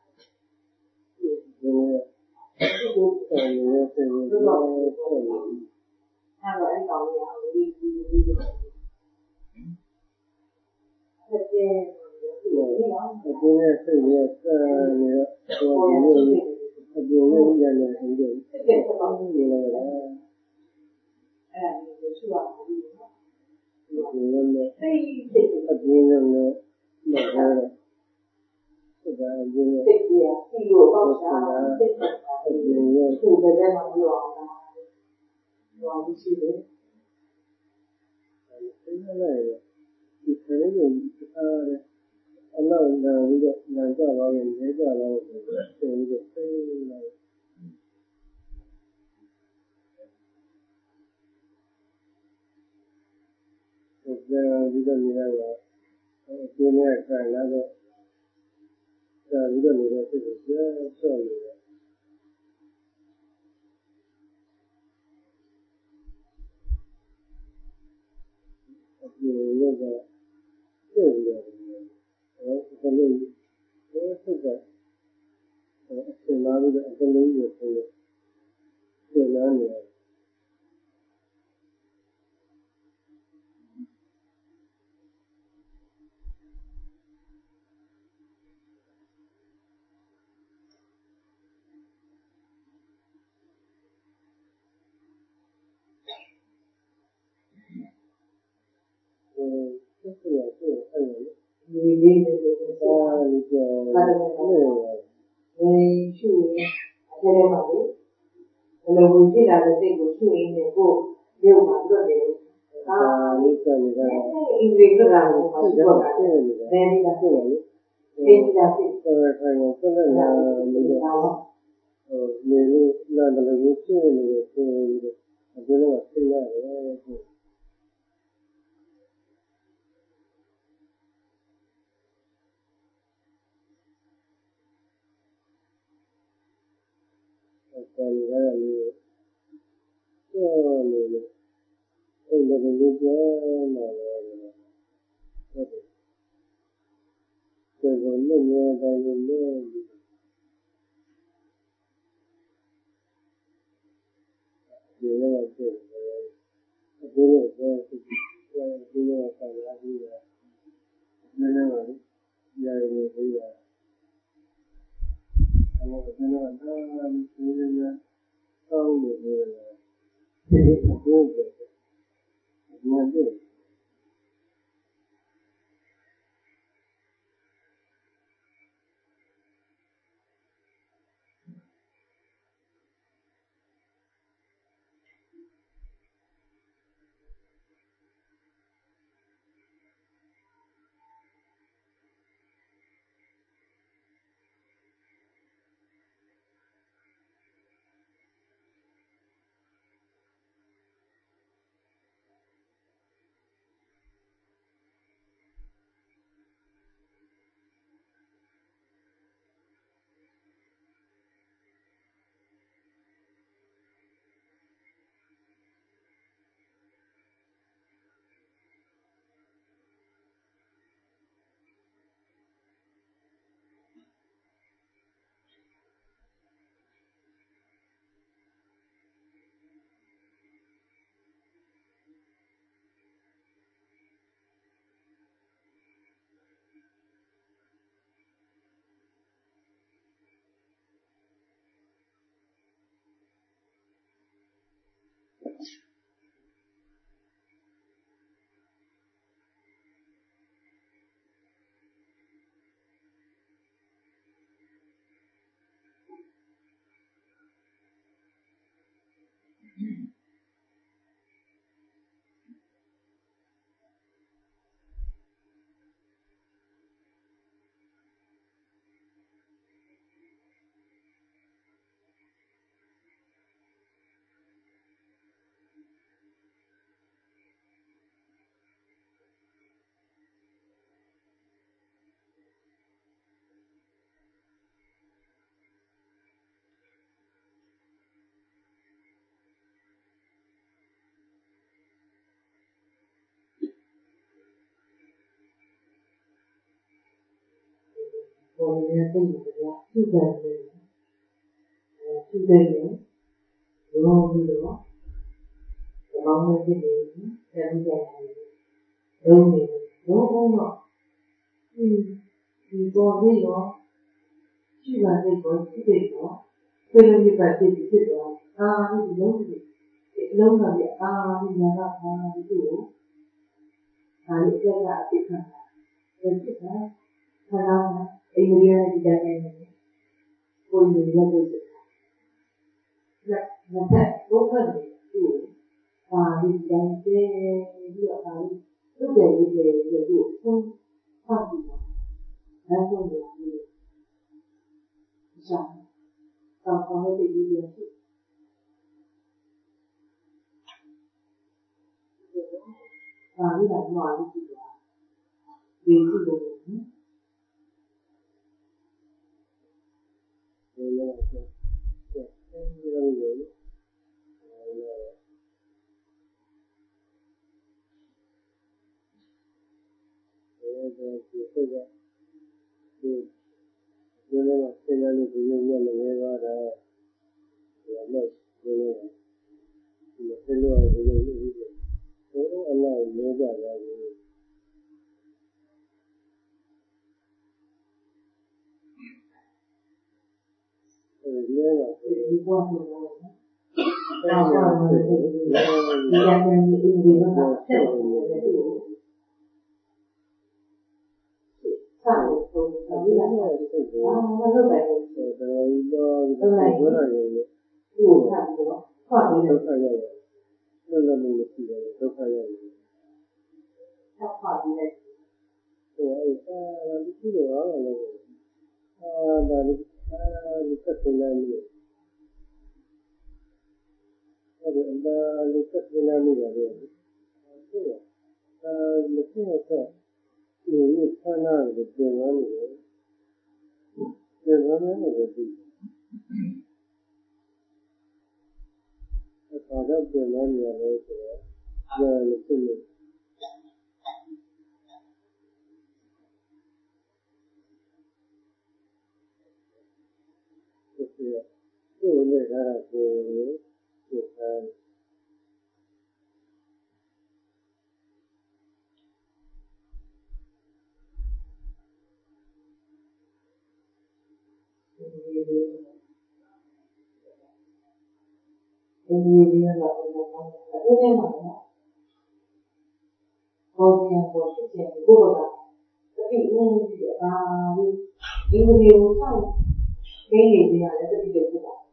ဒီလိုအဲ့ဒီကောင်လေးကဒီအခုနဲ့စိတ်ရနေတော့ဒီလိုအကျိုးလေးရနေတယ်ဒီလိုအဲ့ဒါကိုရှိပါဘူးဒီလိုနဲ့စိတ်အကျိုးနဲ့မဟုတ်ဘူးဒါအကျိုးနဲ့စိတ်ကြီးဒီလိုပေါ့ရှာစိတ်အကျိုးနဲ့သူ့ဘက်မှာပြောအောင်ဘာလို့ရှိလဲအဲ့ဒါလည်းဒီခရီးကိုအားအနောက်နာပြီးတော့နာကြပါရင်နေကြပါလို့ဆိုပြီးတော့သိလာတယ်ဒီတော့နေရတော့အကျိုးနဲ့ခံလာတော့ဒါပြီးတော့နေတဲ့စိတ်ကိုဆော့နေတယ်အကျိုးနဲ့ကကျုပ်ရတယ်ဒါလို့ဟုတ်ကဲ့အစင်လာပြီးတော့အကလေးကိုဆိုတော့ကျန်လာနေတယ်ဆက်ရတော့အဲ့လိုဒီလေးတွေတော့ဒီကြောရှုရင်အဲ့ဒါမှလေဘယ်လိုဝင်ကြည့်လာတဲ့စိတ်ကိုရှုရင်းနဲ့ကိုရုပ်မှာလွတ်နေတယ်အာလေးစနေတာအင်္ဂလိပ်ကလည်းမရှိတော့တာတယ်ဘယ်နည်းလဲဆိုတော့လေဒီကြစိတ်ခိုင်ကိုဆက်လက်လာလို့နေလို့လာတယ်လို့ဖြစ်နေတယ်ဆိုတော့အခုတော့သိရတယ်ဆယ်ရည်လေးကျော်နေလို့အဲ့ဒါလည်းကျော်နေတယ်ဟုတ်တယ်ကျေကုန်လို့ရတယ်လို့ဒီလိုဖြစ်တယ်အခုတော့ဒီလိုဆက်လာပြီးတော့နည်းနည်းပါလေရာရည်လေးပါအဲ့တော့ဒီလိုတော့ဒီလိုတောင်းနေတယ်ဒီလိုပြောတယ်ဒီလိုပြောပေါ်နေတဲ့စိတ်တွေကသူ့တယ်သူ့တယ်ရောပြီးတော့ဒီကောင်းတဲ့စိတ်တွေပြန်ပြီးတော့လုံးနေလုံးအောင်တော့ဒီပေါ်ပြီးတော့ရှိပါစိတ်ကိုစိတ်ကိုဆွေးနွေးပြပါစိတ်ဖြစ်တော့ဒီလုံးတွေလုံးကလည်းဒီမှာကဒီလိုဒါလေးအပြတ်ကအဖြစ်ခံတာခဏအိမ်ကြီးရဲ့ဒီတိုင်းနဲ့ကိုယ်ကြီးရဲ့ဒီလက်ဖက်ဘုတ်ဖက်တွေသူ့ဒီတိုင်းပြီးတော့လူတွေလူတွေသူ့ဆုံးဖတ်ပြီးတော့နောက်ဆုံးတော့ဒီစားတော့တဲ့ဒီလိုဖြစ်ဒါလေးကမှလို့ဖြစ်သွားဒီလိုဒီလိုဆိုဒီပေါ်မှာဒါမှမဟုတ်ဒီကနေဒီလိုမျိုးဆက်နေတယ်ဆောက်ဖို့ဒီလိုမျိုးမလုပ်ပါဘူးတော်တော်ပြောရတယ်ဒီကိုထားပြီးတော့ဖတ်ပြီးတော့ဆက်ရတယ်လည်းလည်းမရှိတယ်ဒုက္ခရတယ်ဖတ်ပြီးတယ်ဒီလိုအားလည်းဒါဒီစက်တင်လာလို့အဲ့ဒါဒီစက်တင်လာလို့ရတယ်ဟုတ်ကဲ့မရှိတော့ဒီဆန္ဒကိုပြင်ရနေတယ်ပြင်ရမယ်လို့ဒီအခါတော့ပြင်ရနေရတယ်ဆိုတော့ဒါလည်းပြင်လို့ဒီလိုနဲ့ဒါကိုဒီကတော့အဲ့ဒီမှာပေါ်ပြန်ပေါ်ဖြစ်တဲ့ဘုရားတတိယဦးကြီးဒီအင်္ဂလိပ်ကိုဆောက်နေနေကြတယ်တတိယဘုရား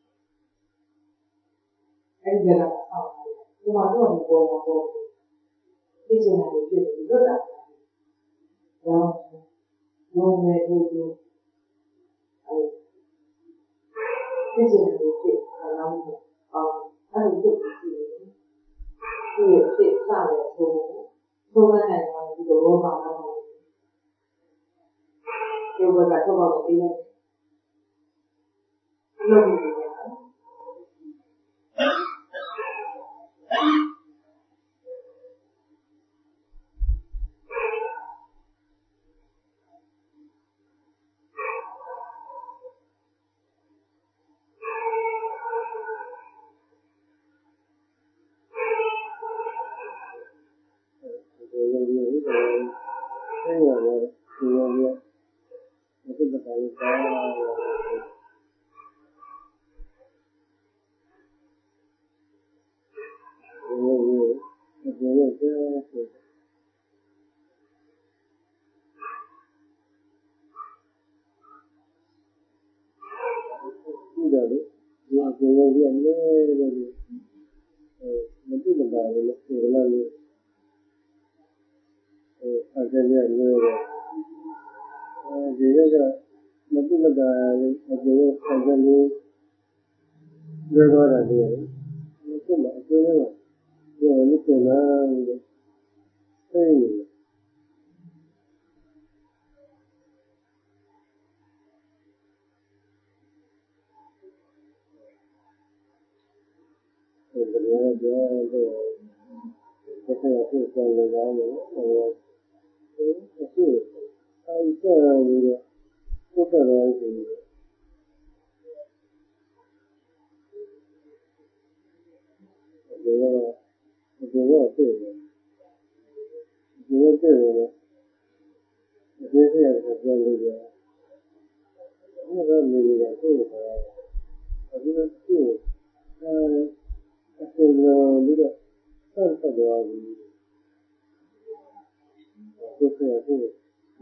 အဲ့ဒီကအောက်ဒီမှာတော့ပေါ်သိချင်တာဖြစ်တယ်လွတ်တာတော့လုံးဝကိုသိချင်တာဖြစ်အလောင်းအောင်အဲ့ဒီဖြစ်ဖြစ်စားတယ်ဆိုနိုင်တယ်ဒီလိုပါတော့ဒီဘက်ကတော့သိတယ်လို့ဒီ Put the right in there. They were there. They have a very good. I don't really like it. I didn't see it. I said, little sense of the argument. I think,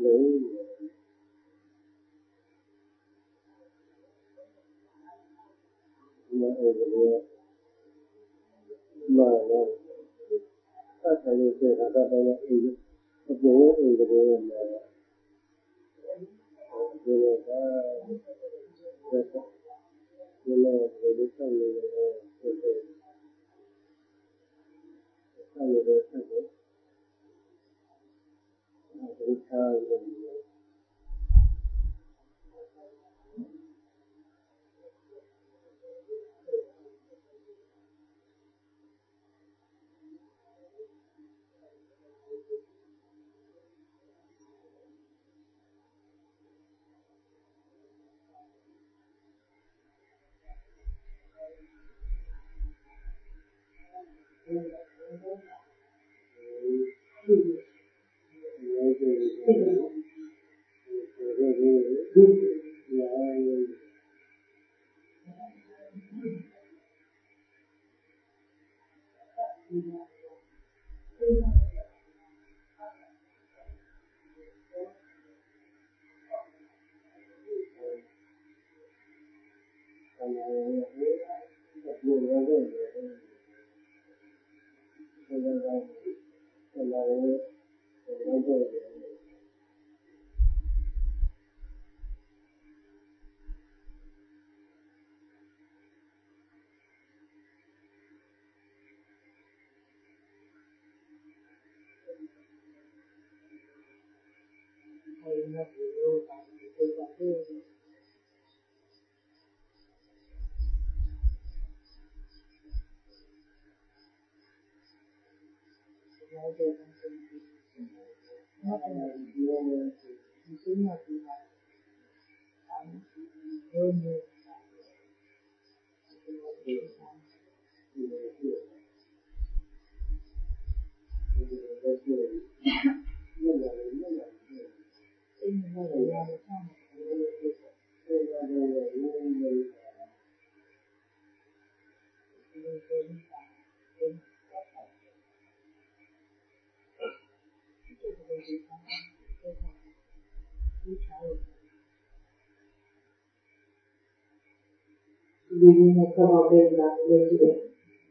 Living a couple of days after today.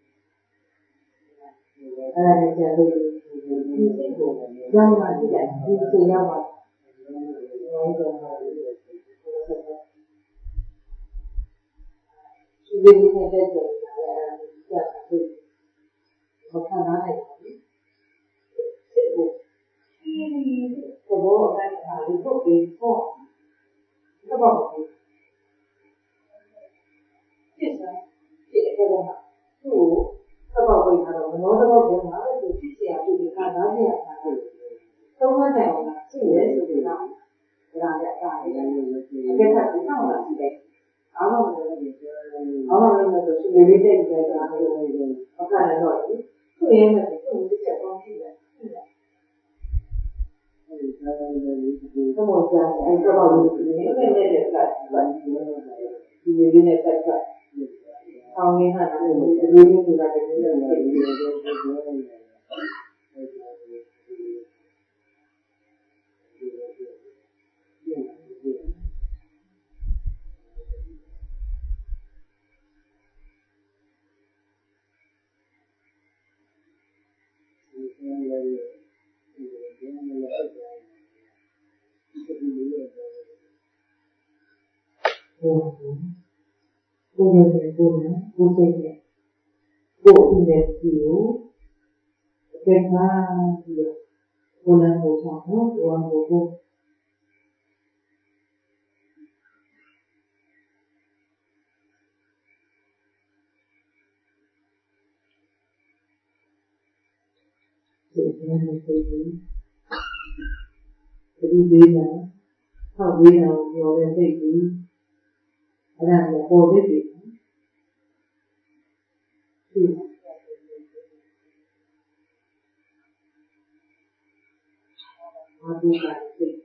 I can do it. Young man, you say young man. Living a dead day. What can I do? The war that I put before. About it. Yes, sir. Two. About we have another one. I will see you to the Canada. So when I was 2 years ago, around that time, I get up to town last day. I don't remember the really things that I kind of know. 2 years ago, we kept on doing that. Come on, Jack. I probably didn't you didn't get that. How many times did you really like it? 好为了有的对比，那么我对比，是吗？啊，不敢对。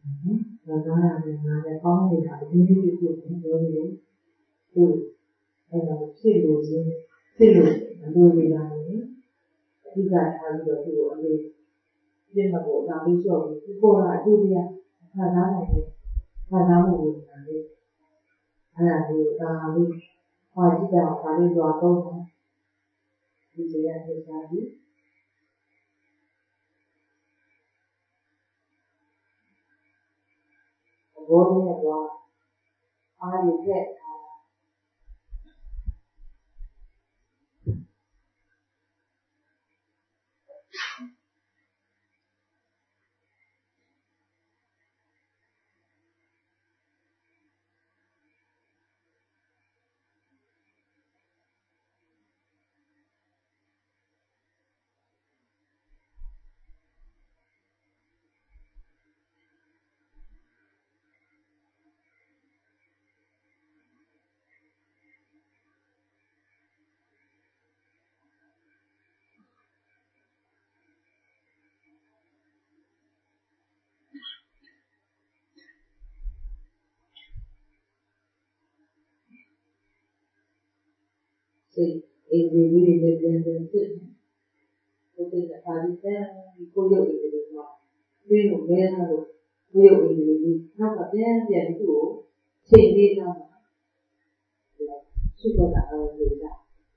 နော်ဒါကလည်းကောင်းနေတာအရင်ကပြောနေလို့သူအဲ့တော့ဖြစ်လို့မလို့ရတာလေအဓိကထားပြီးတော့သူ့ကိုအလေးပြင်းမဖို့ဒါလေးဆိုပြီးပေါ်လာအတူတရားခံစားနိုင်တယ်ခံစားမှုကိုဒါလေးအဲ့ဒါကိုဒါလေးဟောကြည့်တာဒါလေးတော့တော့ဒီစရတဲ့စာပြီးဘောနဲ့တော့အားရတဲ့အေးဒီလေးတွေပြန်ပြန်ဖြစ်ကိုယ်ကပါလိတဲ့ကိုရုပ်ရည်တွေတော့ပြီးလို့မဲလာလို့ကိုရုပ်ရည်တွေနောက်ကပြန်ပြန်သူ့ကိုချိန်လေးတော့ရှိတော့တာအောင်လို့ကြာ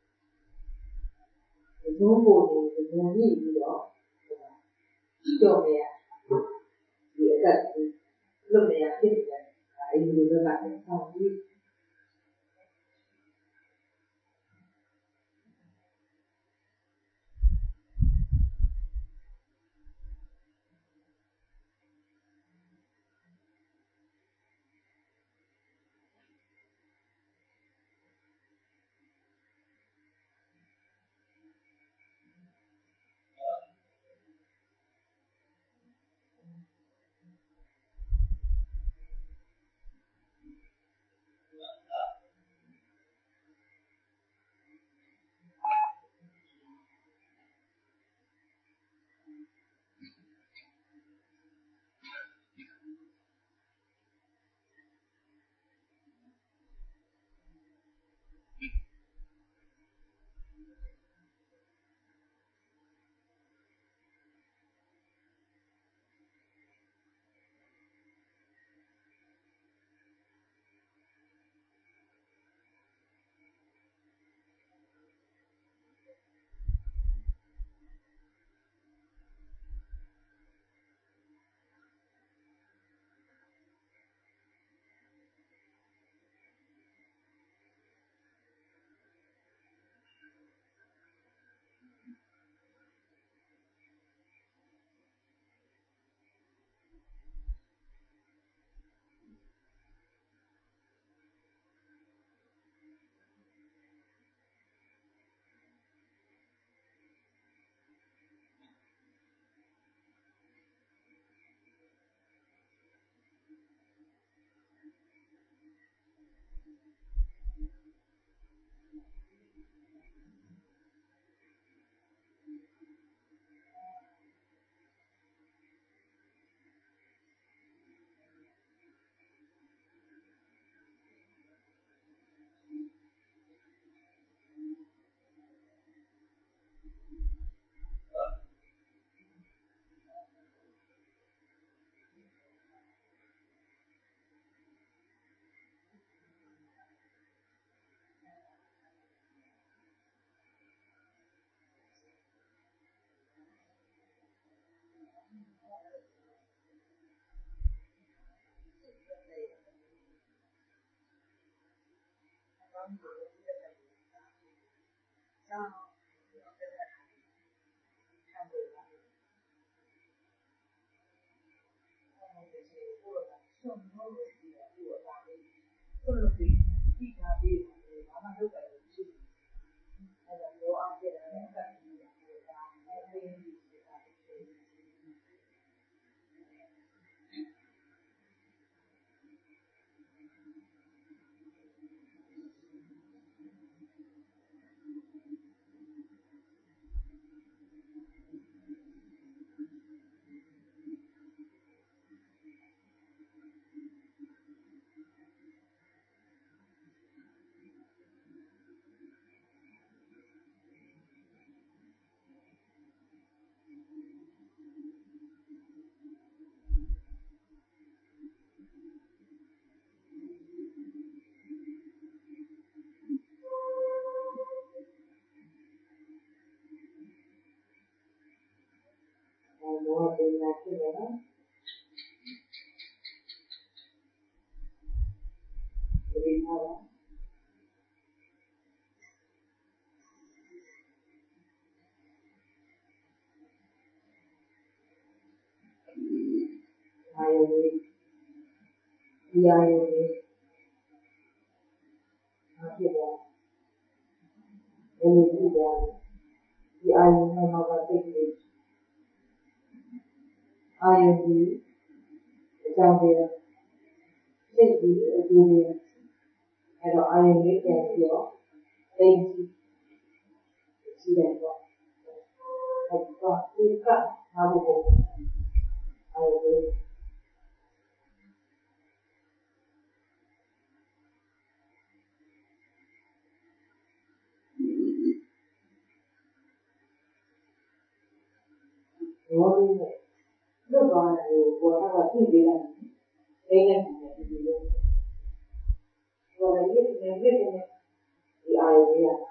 ဘုံပေါ်ကိုဘုံကြီးပြီးတော့ကြောက်နေရဒီအသက်လွတ်နေရဖြစ်တယ်အဲဒီလိုကလည်းဆောင်းပြီးဘောပညာဖြစ်တယ်နော်ဒီမှာအာယုဒီအာယုဖြစ်သွားဘယ်လိုဖြစ်သွားလဲဒီအာယုနဲ့မှာပါသိတယ်အာယုဒီအကြောင်းတွေစိတ်ဒီအကျိုးတွေအဲ့တော့အာယုလေးပြန်ပြီးတော့သိရှိတယ်ပေါ့အဲ့တော့ဒီကနာဘုကိုအာယုလေးဘောလေးနဲ့လွတ်သွားတယ်ဘောကသိပေးလိုက်သိနေတယ်ဒီလိုဘောလေးနဲ့ဒီအာယုလေးက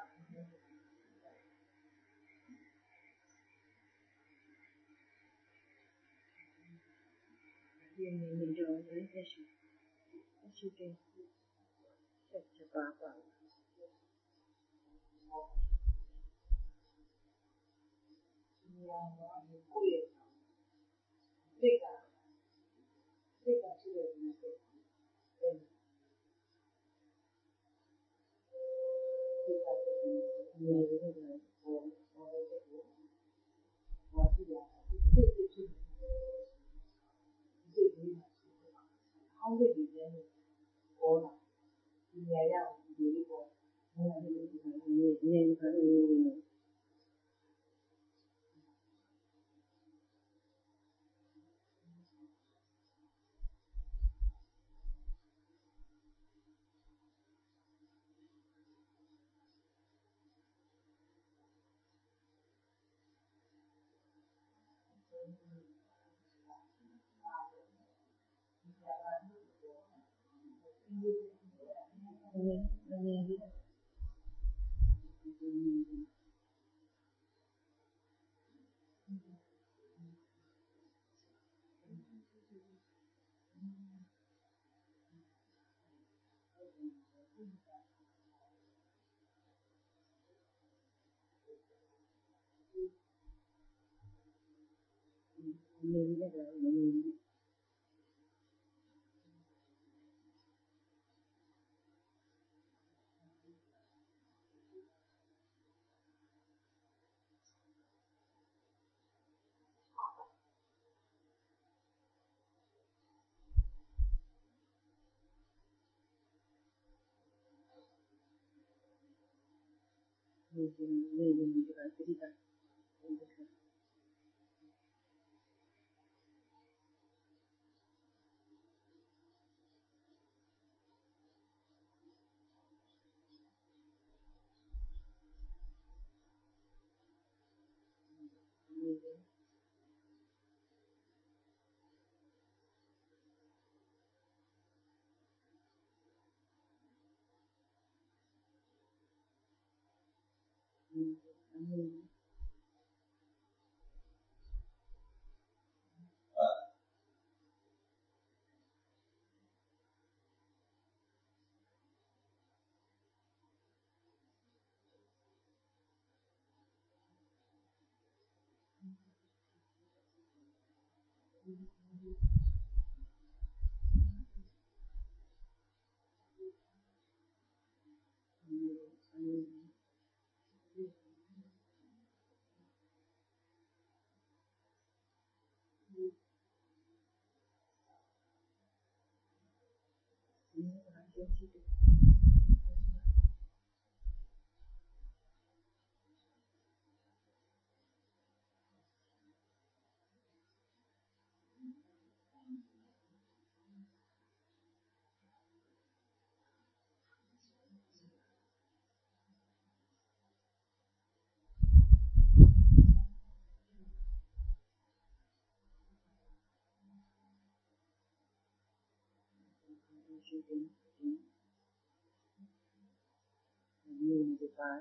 ဒီနေ့နေတော့လည်းရှိတယ်ဆက်ချပါပါဒီကတော့ကိုယ့်ရဲ့စိတ်ကရှိတယ်ဒီစိတ်နေရတယ်ဘောလေးကိုဘာကြည့်ရစိတ်ဖြစ်စိတ်ကြီးအောင်းတဲ့ဒီနေ့ပေါ်လာဒီနေရာကိုဒီလိုပေါ်နေခါနေပါ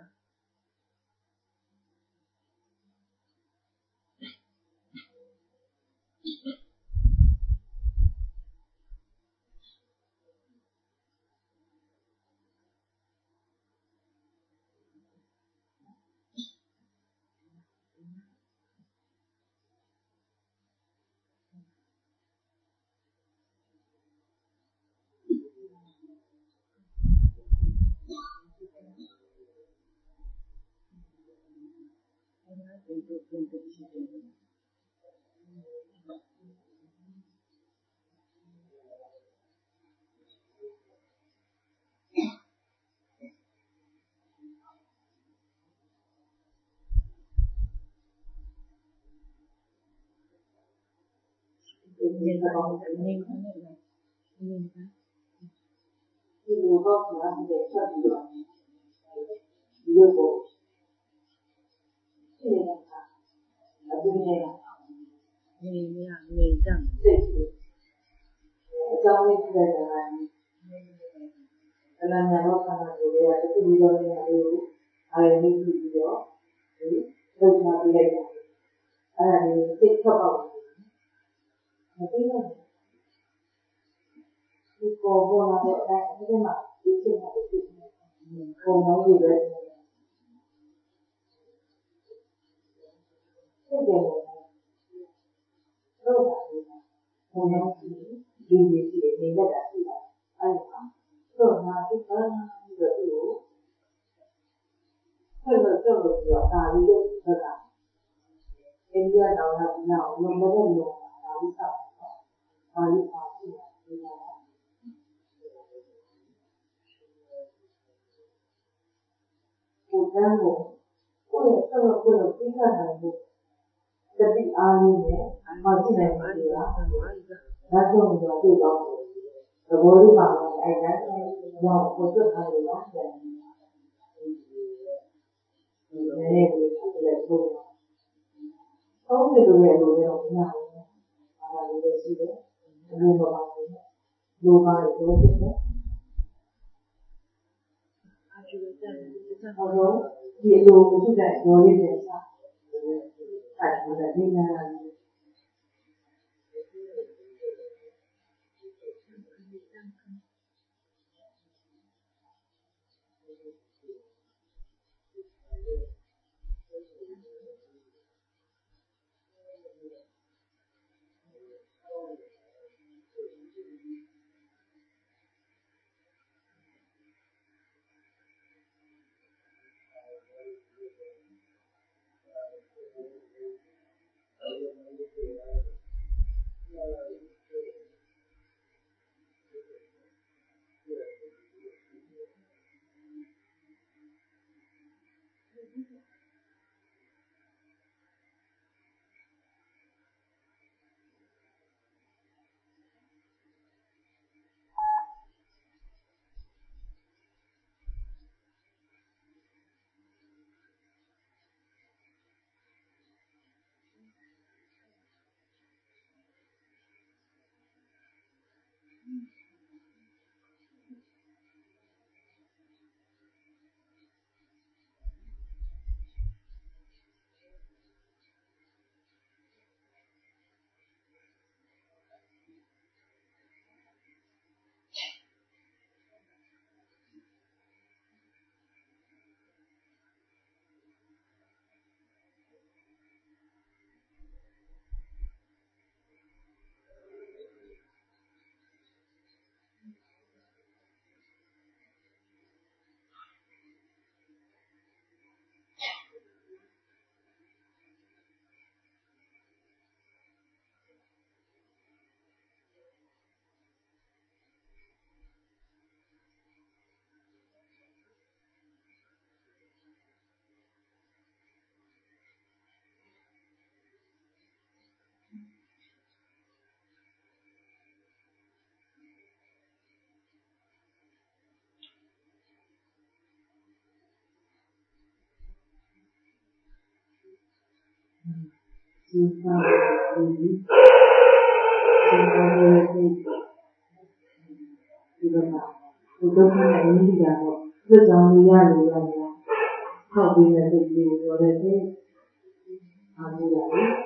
Hãy subscribe cho kênh Ghiền Mì Gõ để không bỏ lỡ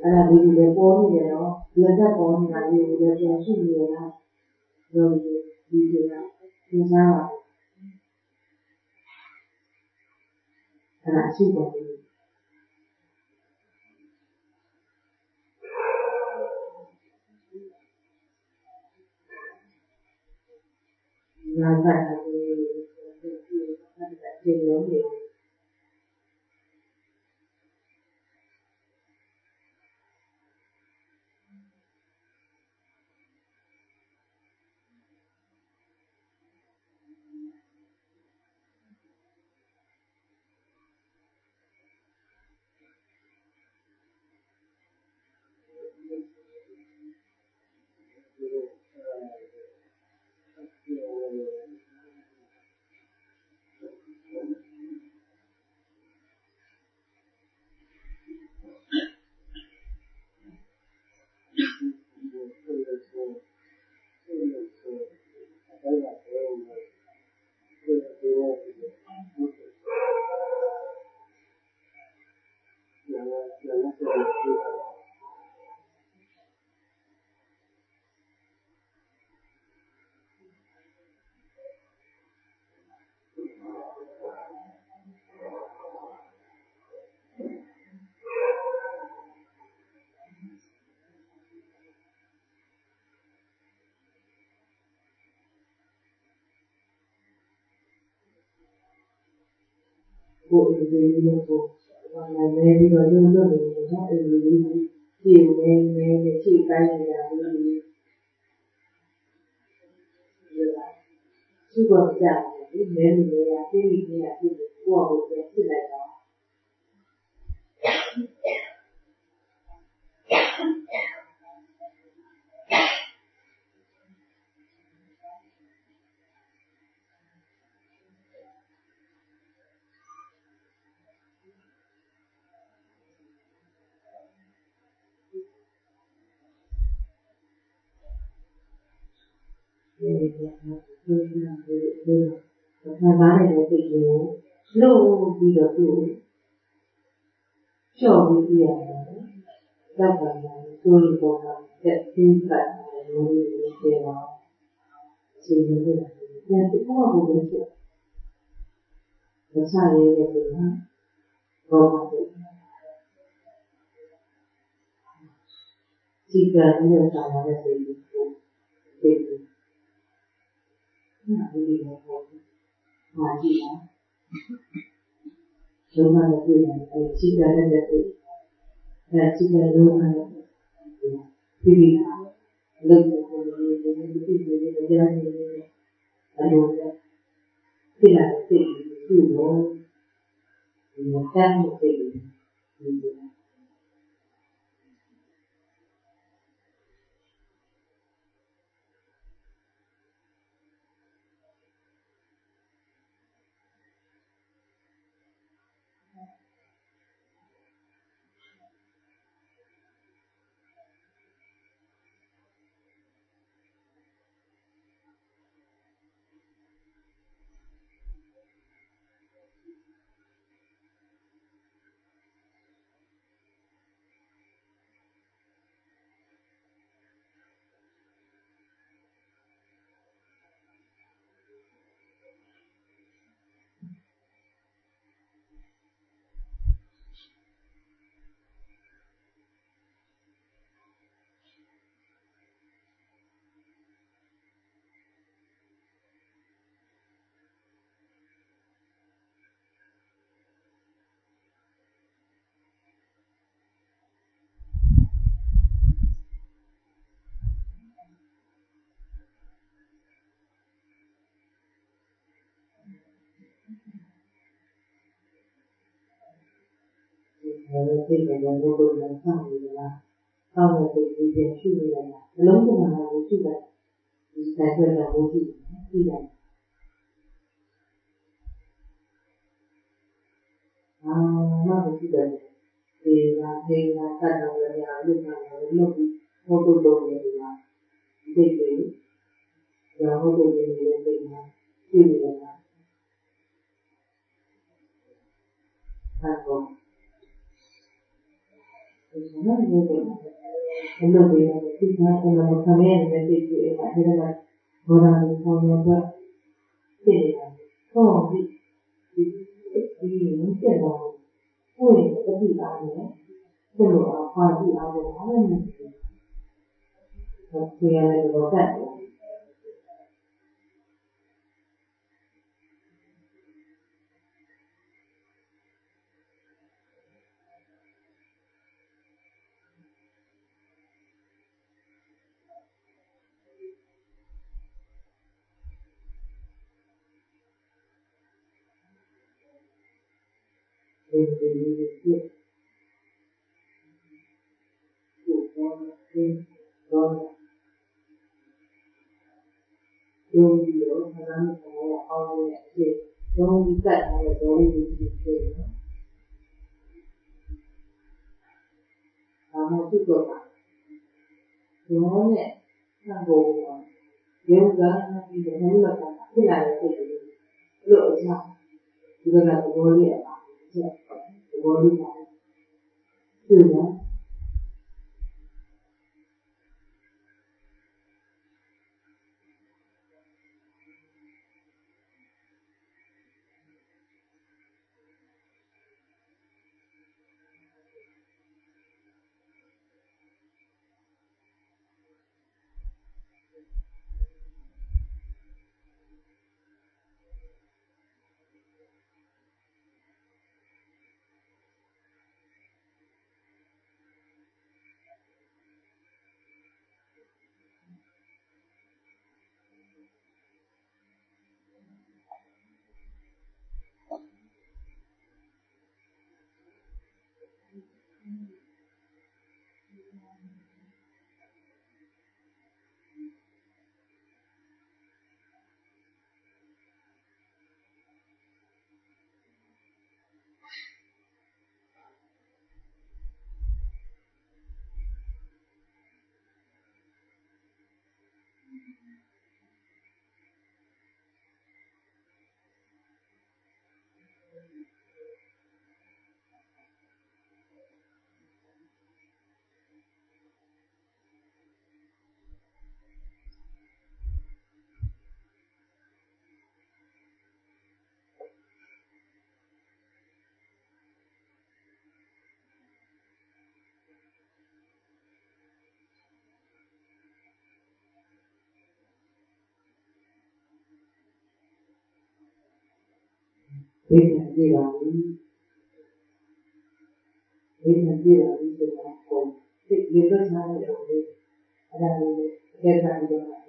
အဲ့ဒါလေးတွေပေါ်နေတယ်နော်ဒီလက်ပေါ်နေတာလေးတွေပြန်ရှိနေရတာရောဒီကသင်စားပါအဲ့ဒါရှိတယ်နာတာဒီလိုမျိုးကိုယ်ဒီလိုကိုဘာလဲပြီးတော့လုပ်နေတယ်နော်အဲဒီလိုကြည့်နေကြည့်တိုင်းနေတာလို့သူ့ကိုကြားတယ်ဒီမဲနေရပြည့်ပြီးနေရပြည့်ကိုယ့်ကိုယ်ပြန်စစ်လိုက်တော့ဘာလဲတဲ့စိတ်ကိုလှုပ်ပြီးတော့သူ့ချော့ပြီးပြရတယ်။တော့ပါလားဆိုလိုတော့တဲ့ဒီကလို့ပြောတော့စီနေတယ်။ပြန်ပြီးတော့ဘယ်လိုဖြစ်လဲ။စားရည်ရဲ့ပုံမှာဘောပါဘူး။ဒီကနေ့ဆောင်ရတဲ့စိတ်ကိုသိတယ်။နားပြီးတော့မှာကြည့်နော်။လုံးဝမတွေ့နိုင်ဘူး။ကြည့်ရတဲ့စိတ်ကြည့်ရလုံးဝပြီးပြီးလုံးဝဒီလိုမျိုးကြားနေတယ်။အဲ့လိုဖြစ်လာတဲ့စိတ်ကိုတော့ဒီမှာတမ်းမှုစိတ်ကိုဒီစိတ်ကတော့ဘုလိုနဲ့ဆောင်းနေတာလား။ဆောင်းတဲ့စိတ်ကိုပြန်ရှုနေရတာ။အလုံးစုံမှာကိုရှုလိုက်ဒီဆိုင်ခွဲတာကိုကြည့်လိုက်။နောက်ကြည့်တယ်ဒီကဒေနာတတ်တော်ရရလို့ပြောတယ်လို့ဘုလိုလိုနေတာစိတ်တွေရောဘုလိုနေတဲ့စိတ်မှာကြည့်နေတာ။ဟုတ်ဆိုတော့ဒီလိုအလုပ်တွေဒီကအမှန်ခံရတဲ့စိတ်တွေအဲ့ဒါကဘောဓာကိုပေါ်တော့ဖြစ်နေတာဟောဒီမြတ်တော့ကိုယ်ရဲ့တတိပါနဲ့ကိုယ်လိုပါကြည့်အောင်လို့အားလည်းမရှိဘူး။ကိုယ်ရဲ့တော့ကတ်ဒီလိုခဏနဲ့အောင်ရတဲ့အဖြစ်လုံးဝတက်တဲ့ဒေါ်လေးတွေဖြစ်နေတယ်။ဒါမှဖြစ်တော့တာ။ဒီလိုနဲ့ဆံပေါ်မှာရုပ်ကဒီလိုမျိုးလာတာဖြစ်လာတဲ့စိတ်တွေလို့အစားဒီကသဘောလေးအပါဆက်သဘောလေးပါသူကဒီနေ့ကြည့်ပါဦးဒီနေ့ကြည့်ပါဦးဆိုတော့ဒီလိုစားရတဲ့အဲ့ဒါလေးအကြမ်းဖက်ပြီးတော့